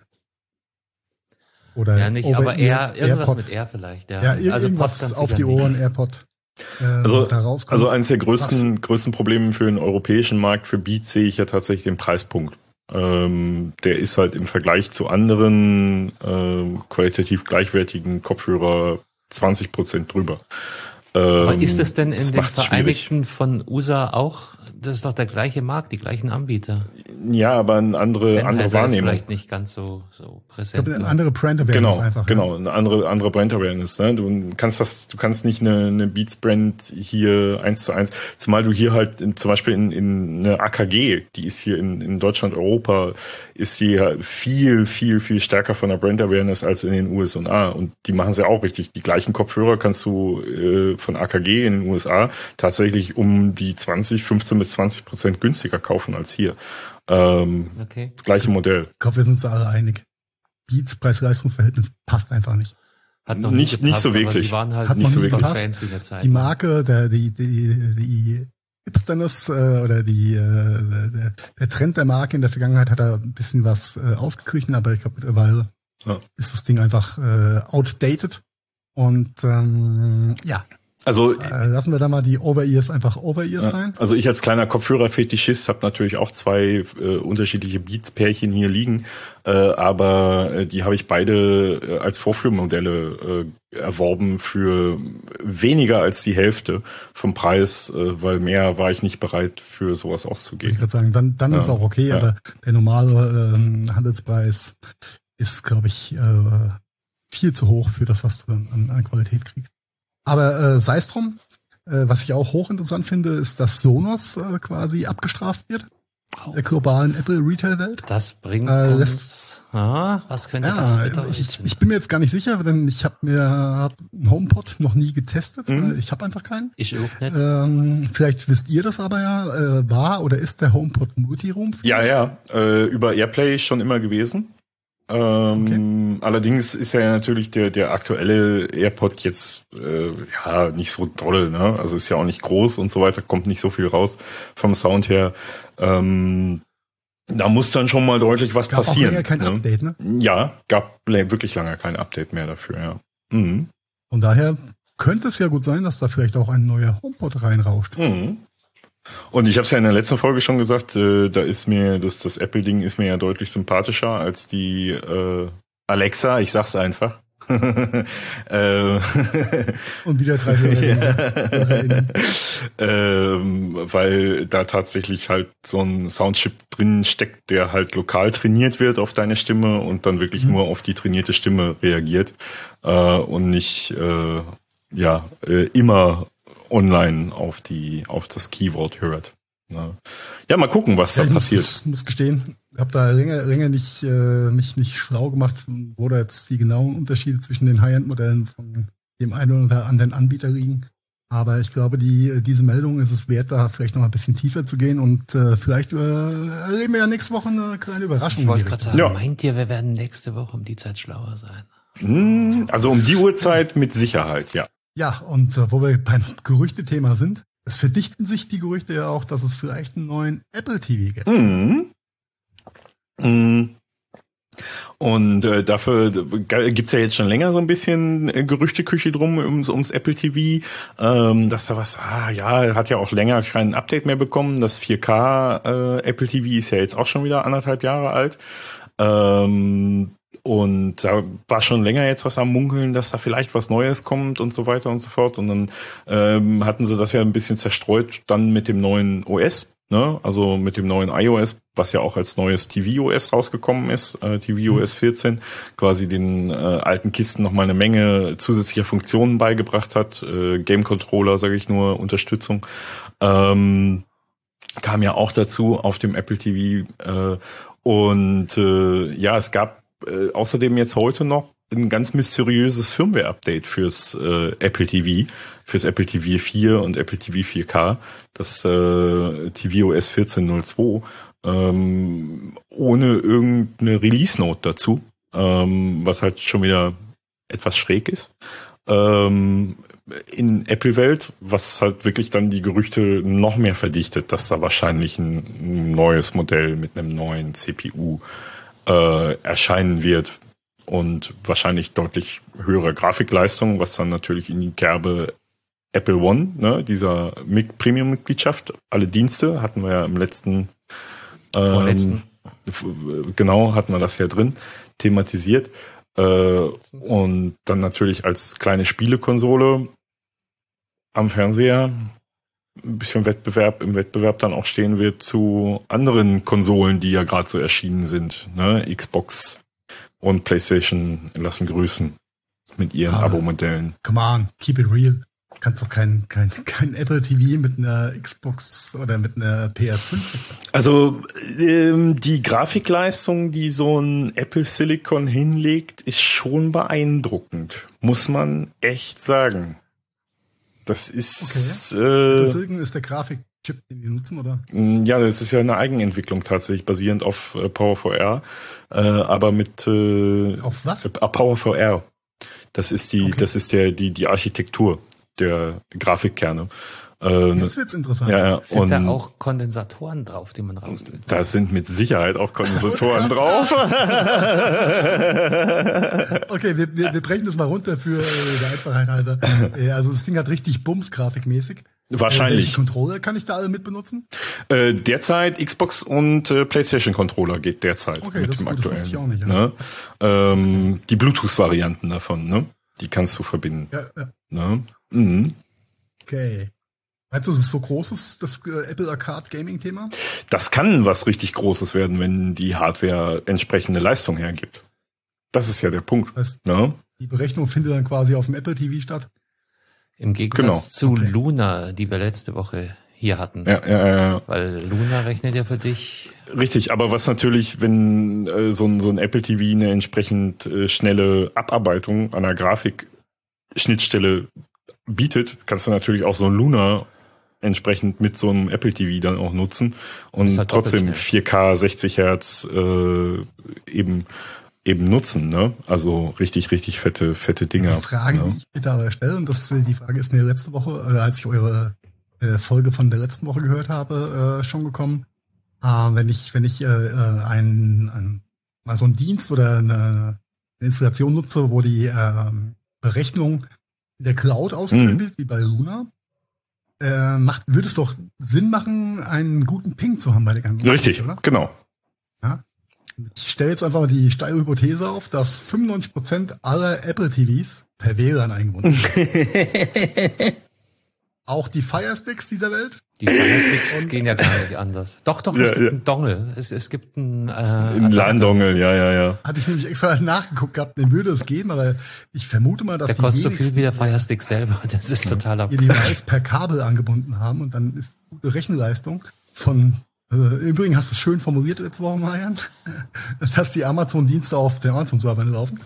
oder nicht, aber eher irgendwas AirPod. Mit Air vielleicht. Ja, irgendwas auf die Ohren, AirPod. Also eines der größten Probleme für den europäischen Markt für Beats sehe ich ja tatsächlich den Preispunkt. Der ist halt im Vergleich zu anderen qualitativ gleichwertigen Kopfhörer 20% drüber. Aber ist es denn in den Vereinigten von USA auch? Das ist doch der gleiche Markt, die gleichen Anbieter. Ja, aber eine andere Wahrnehmung. Ist vielleicht nicht ganz so präsent. Ich glaube, eine andere Brand Awareness einfach. Genau, eine andere Brand Awareness. Ne? Du kannst nicht eine Beats Brand hier 1:1, zumal du hier halt zum Beispiel in eine AKG, die ist hier in Deutschland, Europa, ist sie halt viel, viel, viel stärker von der Brand Awareness als in den USA. Und die machen es ja auch richtig. Die gleichen Kopfhörer kannst du von AKG in den USA tatsächlich um die 15-20% günstiger kaufen als hier. Gleiche Modell. Ich glaube, wir sind uns alle einig. Beats Preis-Leistungs-Verhältnis passt einfach nicht. Hat noch nicht so wirklich. Sie waren halt nicht so wirklich fancy in der Zeit. Die Marke, die Hipsterness oder der Trend der Marke in der Vergangenheit hat da ein bisschen was ausgeglichen, aber ich glaube mittlerweile ist das Ding einfach outdated. Und also lassen wir da mal die Over-Ears einfach Over-Ears sein. Also ich als kleiner Kopfhörer-Fetischist habe natürlich auch zwei unterschiedliche Beats-Pärchen hier liegen, aber die habe ich beide als Vorführmodelle erworben für weniger als die Hälfte vom Preis, weil mehr war ich nicht bereit für sowas auszugeben. Ich würde sagen, dann ist auch okay, aber der normale Handelspreis ist, glaube ich, viel zu hoch für das, was du an Qualität kriegst. Aber sei es drum, was ich auch hochinteressant finde, ist, dass Sonos quasi abgestraft wird. der globalen Apple-Retail-Welt. Das bringt uns... was könnte das bedeuten? Ich bin mir jetzt gar nicht sicher, denn ich habe einen HomePod noch nie getestet. Ich habe einfach keinen. Ich auch nicht. Vielleicht wisst ihr das aber ja. War oder ist der HomePod Multiroom? Ja. Über Airplay schon immer gewesen. Allerdings ist ja natürlich der aktuelle AirPod jetzt nicht so doll, ne? Also ist ja auch nicht groß und so weiter, kommt nicht so viel raus vom Sound her. Da muss dann schon mal deutlich was passieren. Gab auch länger kein Update, ne? Ja, gab wirklich lange kein Update mehr dafür, ja. Mhm. Von daher könnte es ja gut sein, dass da vielleicht auch ein neuer HomePod reinrauscht. Mhm. Und ich habe es ja in der letzten Folge schon gesagt, da ist mir das Apple-Ding ist mir ja deutlich sympathischer als die Alexa, ich sag's einfach. Und wieder 3 HörerInnen. Weil da tatsächlich halt so ein Soundchip drin steckt, der halt lokal trainiert wird auf deine Stimme und dann wirklich nur auf die trainierte Stimme reagiert und nicht immer online auf das Keyword hört. Ja, mal gucken, was da passiert. Ich muss gestehen, ich habe da länger nicht mich nicht schlau gemacht, wo da jetzt die genauen Unterschiede zwischen den High-End-Modellen von dem einen oder anderen Anbieter liegen. Aber ich glaube, diese Meldung ist es wert, da vielleicht noch ein bisschen tiefer zu gehen und vielleicht erleben wir ja nächste Woche eine kleine Überraschung. Ich wollte gerade sagen, meint ihr, wir werden nächste Woche um die Zeit schlauer sein? Also um die Uhrzeit mit Sicherheit, ja. Ja, und wo wir beim Gerüchtethema sind, es verdichten sich die Gerüchte ja auch, dass es vielleicht einen neuen Apple TV gibt. Und dafür gibt's ja jetzt schon länger so ein bisschen Gerüchteküche drum ums Apple TV, dass da hat ja auch länger kein Update mehr bekommen. Das 4K Apple TV ist ja jetzt auch schon wieder 1,5 Jahre alt. Und da war schon länger jetzt was am Munkeln, dass da vielleicht was Neues kommt und so weiter und so fort. Und dann hatten sie das ja ein bisschen zerstreut dann mit dem neuen OS, ne? Also mit dem neuen iOS, was ja auch als neues tvOS rausgekommen ist, tvOS 14, quasi den alten Kisten nochmal eine Menge zusätzlicher Funktionen beigebracht hat. Game Controller, sage ich nur, Unterstützung. Kam ja auch dazu auf dem Apple TV. Es gab außerdem jetzt heute noch ein ganz mysteriöses Firmware-Update fürs Apple TV, fürs Apple TV 4 und Apple TV 4K, das tvOS 14.02, ohne irgendeine Release-Note dazu, was halt schon wieder etwas schräg ist. In Apple-Welt, was halt wirklich dann die Gerüchte noch mehr verdichtet, dass da wahrscheinlich ein neues Modell mit einem neuen CPU erscheinen wird und wahrscheinlich deutlich höhere Grafikleistung, was dann natürlich in die Kerbe Apple One, ne, dieser Premium-Mitgliedschaft, alle Dienste hatten wir ja im letzten genau, hatten wir das ja drin, thematisiert. Und dann natürlich als kleine Spielekonsole am Fernseher ein bisschen im Wettbewerb dann auch stehen wird zu anderen Konsolen, die ja gerade so erschienen sind. Ne? Xbox und PlayStation lassen grüßen mit ihren Abo-Modellen. Come on, keep it real. Du kannst doch kein Apple TV mit einer Xbox oder mit einer PS5. Also die Grafikleistung, die so ein Apple Silicon hinlegt, ist schon beeindruckend. Muss man echt sagen. Das ist Silicon ist der Grafikchip, den die nutzen, oder? Ja, das ist ja eine Eigenentwicklung tatsächlich, basierend auf PowerVR, aber mit auf was? PowerVR. Das ist die Architektur der Grafikkerne. Jetzt wird's interessant. Ja, sind da auch Kondensatoren drauf, die man rausdrückt? Da sind mit Sicherheit auch Kondensatoren drauf. Okay, wir brechen das mal runter für der Einfachheit halber. Also das Ding hat richtig Bums grafikmäßig. Wahrscheinlich. Welche Controller kann ich da alle mit benutzen? Derzeit Xbox und PlayStation Controller geht derzeit okay, mit das dem gut, aktuellen. Das wusste ich auch nicht, ja. Ne? Die Bluetooth-Varianten davon, ne? Die kannst du verbinden. Ja. Ne? Mhm. Okay. Meinst du, es ist so großes, das Apple Arcade Gaming Thema? Das kann was richtig Großes werden, wenn die Hardware entsprechende Leistung hergibt. Das ist ja der Punkt. Das heißt, ne? Die Berechnung findet dann quasi auf dem Apple TV statt? Im Gegensatz zu Luna, die wir letzte Woche hier hatten. Ja. Weil Luna rechnet ja für dich. Richtig, aber was natürlich, wenn so ein Apple TV eine entsprechend schnelle Abarbeitung an der Grafikschnittstelle bietet, kannst du natürlich auch so ein Luna entsprechend mit so einem Apple TV dann auch nutzen und halt trotzdem 4K 60 Hertz eben nutzen, ne? Also richtig fette Dinger. Die Frage, die ich mir dabei stelle, und die Frage ist mir letzte Woche, oder als ich eure Folge von der letzten Woche gehört habe, schon gekommen. Wenn ich mal so einen Dienst oder eine Installation nutze, wo die Berechnung in der Cloud ausgeführt wird, wie bei Luna, würde es doch Sinn machen, einen guten Ping zu haben bei der ganzen Richtig, oder? Genau. Ja? Ich stelle jetzt einfach mal die steile Hypothese auf, dass 95% aller Apple TVs per WLAN eingebunden sind. Auch die Fire-Sticks dieser Welt? Die Fire-Sticks gehen ja gar nicht anders. Doch, es gibt einen Dongle. Es gibt einen LAN-Dongle, ja. Hatte ich nämlich extra nachgeguckt gehabt, den würde es geben, aber ich vermute mal, dass der kostet so viel wie der Fire-Stick selber. Das ist total ihr Device per Kabel angebunden haben und dann ist gute Rechenleistung von übrigens hast du es schön formuliert letzte Woche, Marian, dass die Amazon-Dienste auf der Amazon-Server laufen.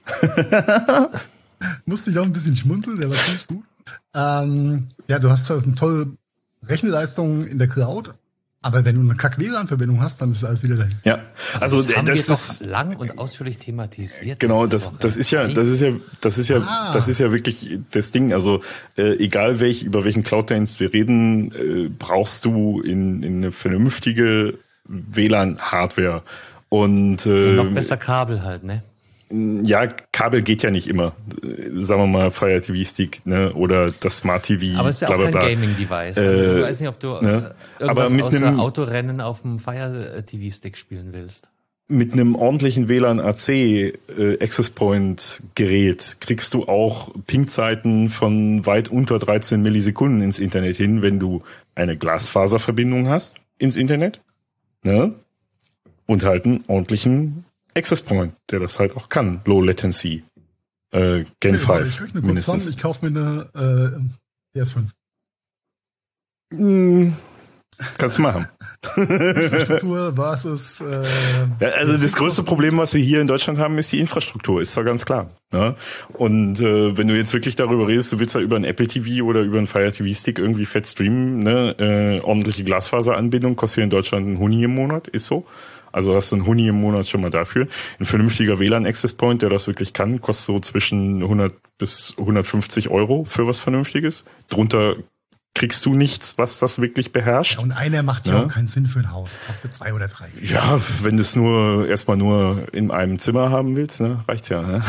Musste ich auch ein bisschen schmunzeln, der war ziemlich gut. Du hast halt eine tolle Rechenleistung in der Cloud, aber wenn du eine Kack-WLAN-Verbindung hast, dann ist alles wieder dahin. Ja, also das haben wir doch lang und ausführlich thematisiert. Genau, das ist ja wirklich das Ding. Also egal über welchen Cloud-Dienst wir reden, brauchst du in eine vernünftige WLAN-Hardware und noch besser Kabel halt, ne? Ja, Kabel geht ja nicht immer. Sagen wir mal Fire TV Stick, ne, oder das Smart TV. Aber es ist ja auch kein Gaming-Device. Also ich weiß nicht, ob du irgendwas außer Autorennen auf dem Fire TV Stick spielen willst. Mit einem ordentlichen WLAN AC Access Point Gerät kriegst du auch Ping-Zeiten von weit unter 13 Millisekunden ins Internet hin, wenn du eine Glasfaserverbindung hast ins Internet, ne, und halt einen ordentlichen Access Point, der das halt auch kann. Low Latency. Gen 5. Ich rechne kurz an, ich kaufe mir eine PS5. Kannst du machen. Infrastruktur, Basis. Also das größte Problem, was wir hier in Deutschland haben, ist die Infrastruktur, ist doch ganz klar. Ne? Und wenn du jetzt wirklich darüber redest, du willst ja über ein Apple TV oder über einen Fire TV Stick irgendwie fett streamen, ne? Ordentliche Glasfaseranbindung kostet hier in Deutschland einen Huni im Monat, ist so. Also hast du einen Huni im Monat schon mal dafür. Ein vernünftiger WLAN-Access Point, der das wirklich kann, kostet so zwischen 100 bis 150 Euro für was Vernünftiges. Drunter kriegst du nichts, was das wirklich beherrscht. Ja, und einer macht ja auch keinen Sinn für ein Haus. Kostet 2 oder 3. Ja, wenn du es erstmal nur in einem Zimmer haben willst, ne, reicht's ja. Ne?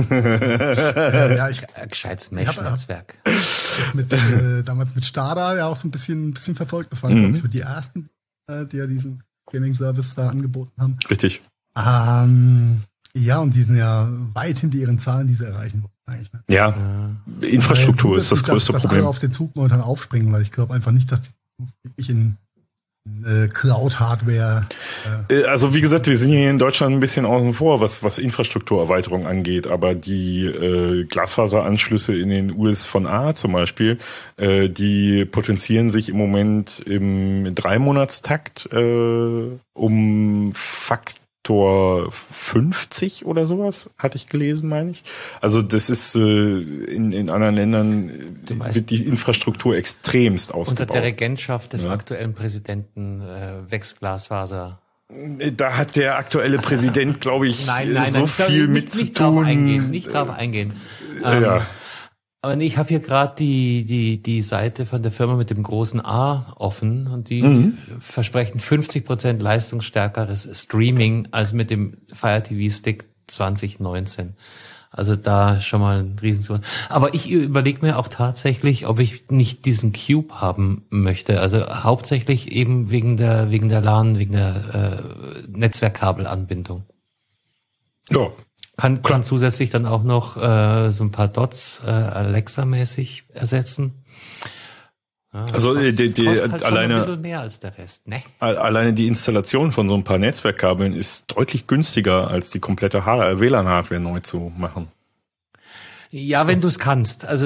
Gescheites Mesh-Netzwerk. Damals mit Stada ja auch so ein bisschen verfolgt. Das waren, glaube ich, so die ersten, die ja diesen Gaming-Service da angeboten haben. Richtig. Ja, und die sind ja weit hinter ihren Zahlen, die sie erreichen wollen eigentlich. Ne? Ja, Infrastruktur ist das größte Problem. Alle auf den Zug momentan aufspringen, weil ich glaube einfach nicht, dass die wirklich in Cloud-Hardware. Also wie gesagt, wir sind hier in Deutschland ein bisschen außen vor, was Infrastrukturerweiterung angeht, aber die Glasfaseranschlüsse in den US von A zum Beispiel, die potenzieren sich im Moment im 3-Monatstakt um Faktor 50 oder sowas, hatte ich gelesen, meine ich. Also das ist in anderen Ländern wird die Infrastruktur extremst ausgebaut. Unter der Regentschaft des aktuellen Präsidenten wächst Glasfaser. Da hat der aktuelle Präsident, glaube ich, so viel mit zu tun. Nicht drauf eingehen. Ja. Aber ich habe hier gerade die Seite von der Firma mit dem großen A offen und die versprechen 50% leistungsstärkeres Streaming als mit dem Fire TV Stick 2019. Also da schon mal ein Riesensum. Aber ich überlege mir auch tatsächlich, ob ich nicht diesen Cube haben möchte. Also hauptsächlich eben wegen der LAN, wegen der Netzwerkkabelanbindung. Ja. Kann zusätzlich dann auch noch so ein paar Dots Alexa-mäßig ersetzen. Ja, also kostet halt alleine ein bisschen mehr als der Rest, ne? Alleine die Installation von so ein paar Netzwerkkabeln ist deutlich günstiger als die komplette WLAN-Hardware neu zu machen. Ja, wenn du es kannst. Also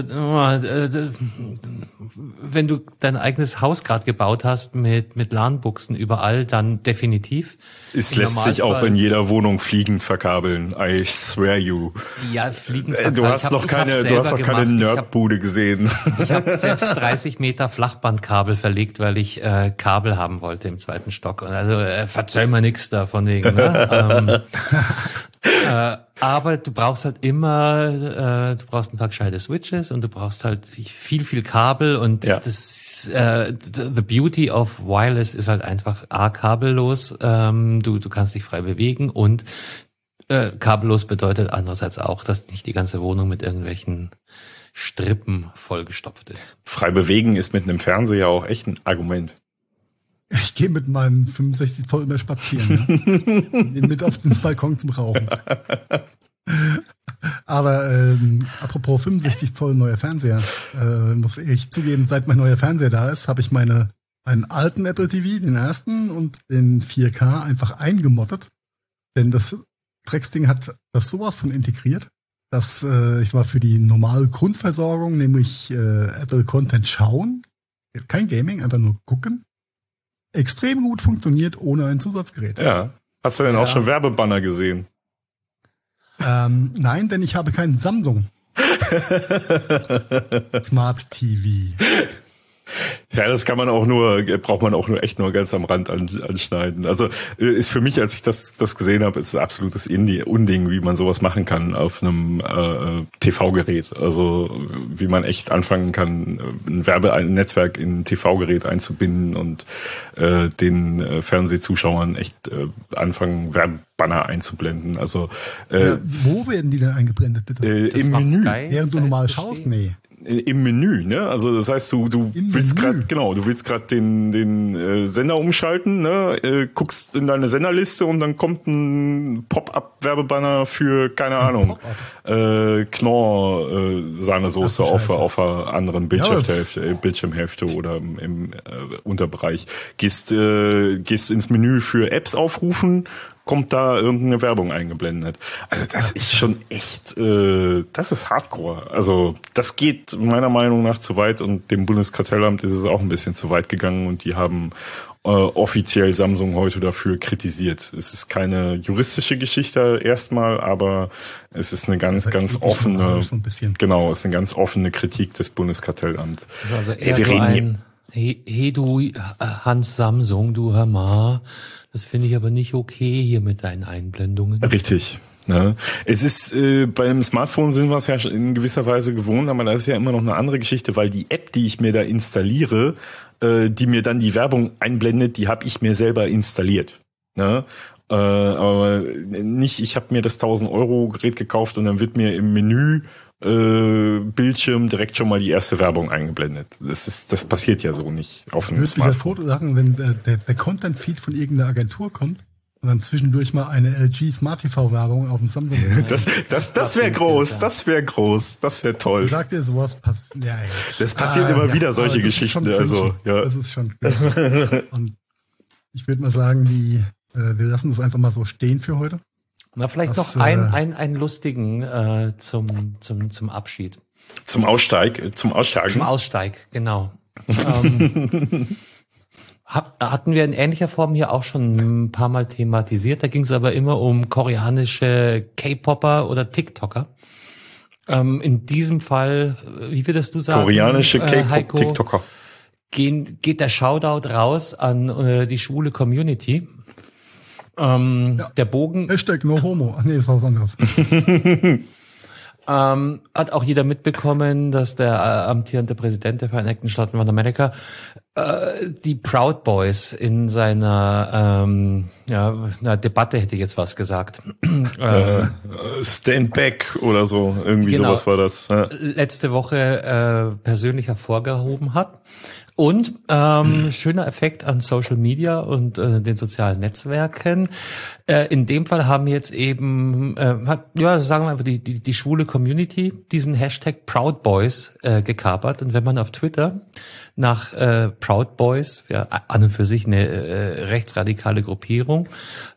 wenn du dein eigenes Haus gerade gebaut hast mit LAN-Buchsen überall, dann definitiv. Es lässt sich auch in jeder Wohnung fliegend verkabeln. I swear you. Ja, fliegend verkabeln. Du hast noch keine Nerdbude gesehen. Ich habe selbst 30 Meter Flachbandkabel verlegt, weil ich Kabel haben wollte im 2. Stock. Also verzeih mir nichts da von wegen. Ne? Aber du brauchst halt immer, du brauchst ein paar gescheite Switches und du brauchst halt viel Kabel und das the beauty of wireless ist halt einfach kabellos. Du kannst dich frei bewegen und kabellos bedeutet andererseits auch, dass nicht die ganze Wohnung mit irgendwelchen Strippen vollgestopft ist. Frei bewegen ist mit einem Fernseher auch echt ein Argument. Ich gehe mit meinem 65 Zoll mehr spazieren. Ja. Mit auf den Balkon zum Rauchen. Aber apropos 65 Zoll neuer Fernseher, muss ich zugeben, seit mein neuer Fernseher da ist, habe ich meinen alten Apple TV, den ersten und den 4K einfach eingemottet. Denn das Drecksding hat das sowas von integriert, dass ich war für die normale Grundversorgung, nämlich Apple Content schauen, kein Gaming, einfach nur gucken, extrem gut funktioniert ohne ein Zusatzgerät. Ja. Hast du denn auch schon Werbebanner gesehen? Nein, denn ich habe keinen Samsung Smart TV. Ja, das kann man auch braucht man auch nur echt nur ganz am Rand anschneiden. Also ist für mich, als ich das gesehen habe, ist ein absolutes Unding, wie man sowas machen kann auf einem TV-Gerät. Also wie man echt anfangen kann, ein Netzwerk in ein TV-Gerät einzubinden und den Fernsehzuschauern echt anfangen, Werbebanner einzublenden. Also wo werden die denn eingeblendet, bitte? Im Menü. Während du normal schaust? Nee. Im Menü, ne? Also das heißt, du willst gerade den Sender umschalten, ne? Guckst in deine Senderliste und dann kommt ein Pop-up-Werbebanner für, keine Ahnung, Knorr Sahnesoße auf einer anderen Bildschirmhälfte oder im Unterbereich. Gehst ins Menü für Apps aufrufen, kommt da irgendeine Werbung eingeblendet. Also das ist schon echt, das ist Hardcore. Also das geht meiner Meinung nach zu weit und dem Bundeskartellamt ist es auch ein bisschen zu weit gegangen und die haben offiziell Samsung heute dafür kritisiert. Es ist keine juristische Geschichte erstmal, aber es ist eine ganz offene, so ein bisschen. Genau, es ist eine ganz offene Kritik des Bundeskartellamts. Also eher so ein, hey du Hans Samsung, du hör mal, das finde ich aber nicht okay hier mit deinen Einblendungen. Richtig. Ne? Es ist, beim Smartphone sind wir es ja in gewisser Weise gewohnt, aber da ist ja immer noch eine andere Geschichte, weil die App, die ich mir da installiere, die mir dann die Werbung einblendet, die habe ich mir selber installiert. Ne? Aber nicht, ich habe mir das 1.000-Euro-Gerät gekauft und dann wird mir im Menü Bildschirm direkt schon mal die erste Werbung eingeblendet. Das passiert ja so nicht auf einem Smartphone. Das Foto sagen, wenn der Content-Feed von irgendeiner Agentur kommt und dann zwischendurch mal eine LG Smart TV Werbung auf dem Samsung. Das wäre groß, das wäre toll. Ich sag dir, sowas passiert. Ja, das passiert immer wieder, solche Geschichten. Also, ja. Das ist schon und ich würde mal sagen, wir lassen das einfach mal so stehen für heute. Na, vielleicht noch einen lustigen zum Abschied. Zum Aussteigen. Zum Aussteig, genau. Hatten wir in ähnlicher Form hier auch schon ein paar Mal thematisiert. Da ging es aber immer um koreanische K-Popper oder TikToker. In diesem Fall, wie würdest du sagen? Koreanische K-Pop-TikToker. Geht der Shoutout raus an die schwule Community. Der Bogen. Hashtag no homo. Ach nee, das war was anderes. Hat auch jeder mitbekommen, dass der amtierende Präsident der Vereinigten Staaten von Amerika die Proud Boys in seiner Debatte, hätte ich jetzt was gesagt. Stand Back oder so, irgendwie genau, sowas war das. Ja. Letzte Woche persönlich hervorgehoben hat. Und schöner Effekt an Social Media und den sozialen Netzwerken. In dem Fall haben jetzt eben, sagen wir einfach die schwule Community diesen Hashtag Proud Boys gekapert. Und wenn man auf Twitter nach Proud Boys, ja an und für sich eine rechtsradikale Gruppierung,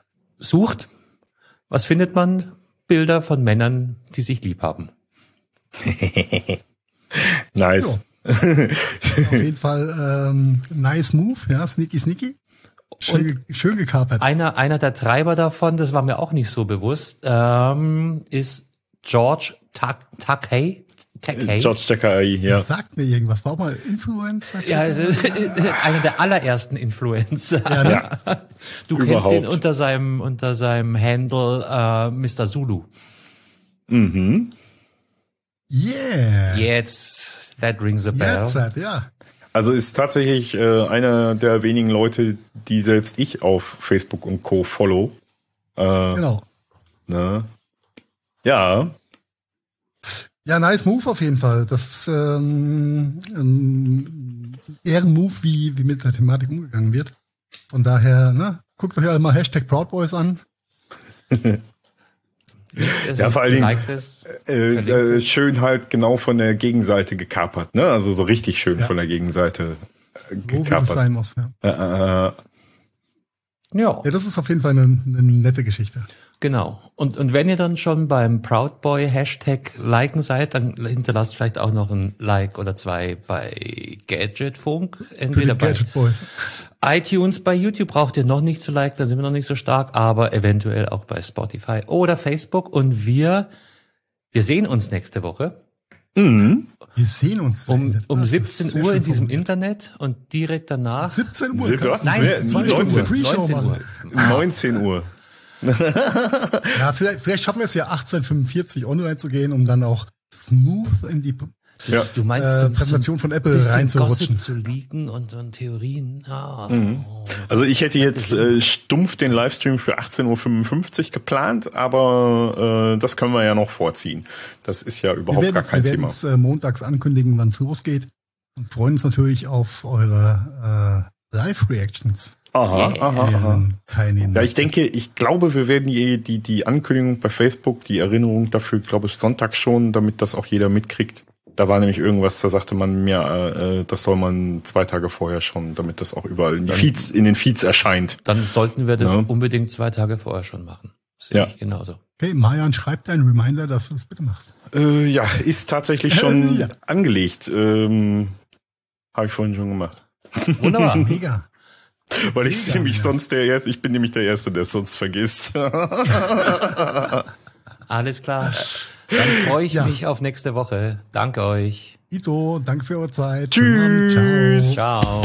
sucht, was findet man? Bilder von Männern, die sich lieb haben. Nice. Auf jeden Fall nice move, ja, sneaky. Schön gekapert. Einer der Treiber davon, das war mir auch nicht so bewusst, ist George Takei. George Takei, ja. Das sagt mir irgendwas. War auch mal Influencer? Ja, also, einer der allerersten Influencer. Ja, ne? Du kennst ihn unter seinem Handle Mr. Zulu. Mhm. Yeah. Jetzt, that rings a bell. Jetzt, ja. Also ist tatsächlich einer der wenigen Leute, die selbst ich auf Facebook und Co. follow. Genau. Ne? Ja. Ja, nice Move auf jeden Fall. Das ist ein Ehrenmove, wie mit der Thematik umgegangen wird. Von daher, ne, guckt euch alle mal #ProudBoys an. Ja, vor allen Dingen schön halt genau von der Gegenseite gekapert, ne? Also so richtig schön von der Gegenseite gekapert. Wo das sein muss, ja. Ja, das ist auf jeden Fall eine nette Geschichte. Genau. Und wenn ihr dann schon beim Proudboy Hashtag liken seid, dann hinterlasst vielleicht auch noch ein Like oder zwei bei Gadgetfunk. Entweder bei iTunes, bei YouTube braucht ihr noch nicht zu liken, da sind wir noch nicht so stark, aber eventuell auch bei Spotify oder Facebook. Und wir sehen uns nächste Woche. Mhm. Wir sehen uns um 17 Uhr in diesem Internet und direkt danach. 17 Uhr? Nein, 19 Uhr. Ja, vielleicht schaffen wir es ja 18:45 online zu gehen, um dann auch smooth in die du meinst Präsentation von Apple reinzurutschen. Zu leaken und Theorien. Also ich hätte jetzt stumpf den Livestream für 18:55 Uhr geplant, aber das können wir ja noch vorziehen. Das ist ja überhaupt gar kein Thema. Wir werden es montags ankündigen, wann es losgeht und freuen uns natürlich auf eure Live-Reactions. Aha. Ja, ich glaube, wir werden die Ankündigung bei Facebook, die Erinnerung dafür, glaube ich, Sonntag schon, damit das auch jeder mitkriegt. Da war nämlich irgendwas, da sagte man mir, das soll man 2 Tage vorher schon, damit das auch überall in den Feeds erscheint. Dann sollten wir das unbedingt 2 Tage vorher schon machen. Sehe ich genauso. Okay, Marian, schreib deinen Reminder, dass du das bitte machst. Ja, ist tatsächlich schon angelegt. Habe ich vorhin schon gemacht. Wunderbar, mega. Weil ich bin nämlich der Erste, der es sonst vergisst. Alles klar. Dann freue ich mich auf nächste Woche. Danke euch. Ito, danke für eure Zeit. Tschüss. Ciao.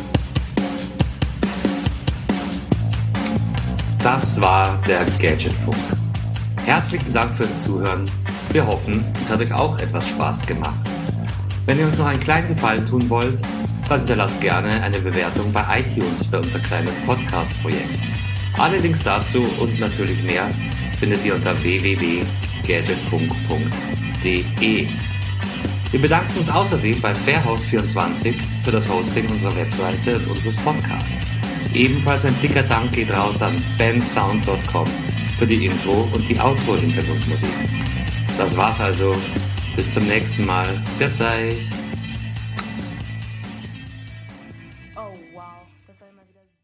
Das war der Gadgetfunk. Herzlichen Dank fürs Zuhören. Wir hoffen, es hat euch auch etwas Spaß gemacht. Wenn ihr uns noch einen kleinen Gefallen tun wollt, dann hinterlasst gerne eine Bewertung bei iTunes für unser kleines Podcast-Projekt. Alle Links dazu und natürlich mehr findet ihr unter www.gadgetfunk.de. Wir bedanken uns außerdem bei Fairhouse24 für das Hosting unserer Webseite und unseres Podcasts. Ebenfalls ein dicker Dank geht raus an bensound.com für die Intro- und die Outro-Hintergrundmusik. Das war's also. Bis zum nächsten Mal. Grüß euch.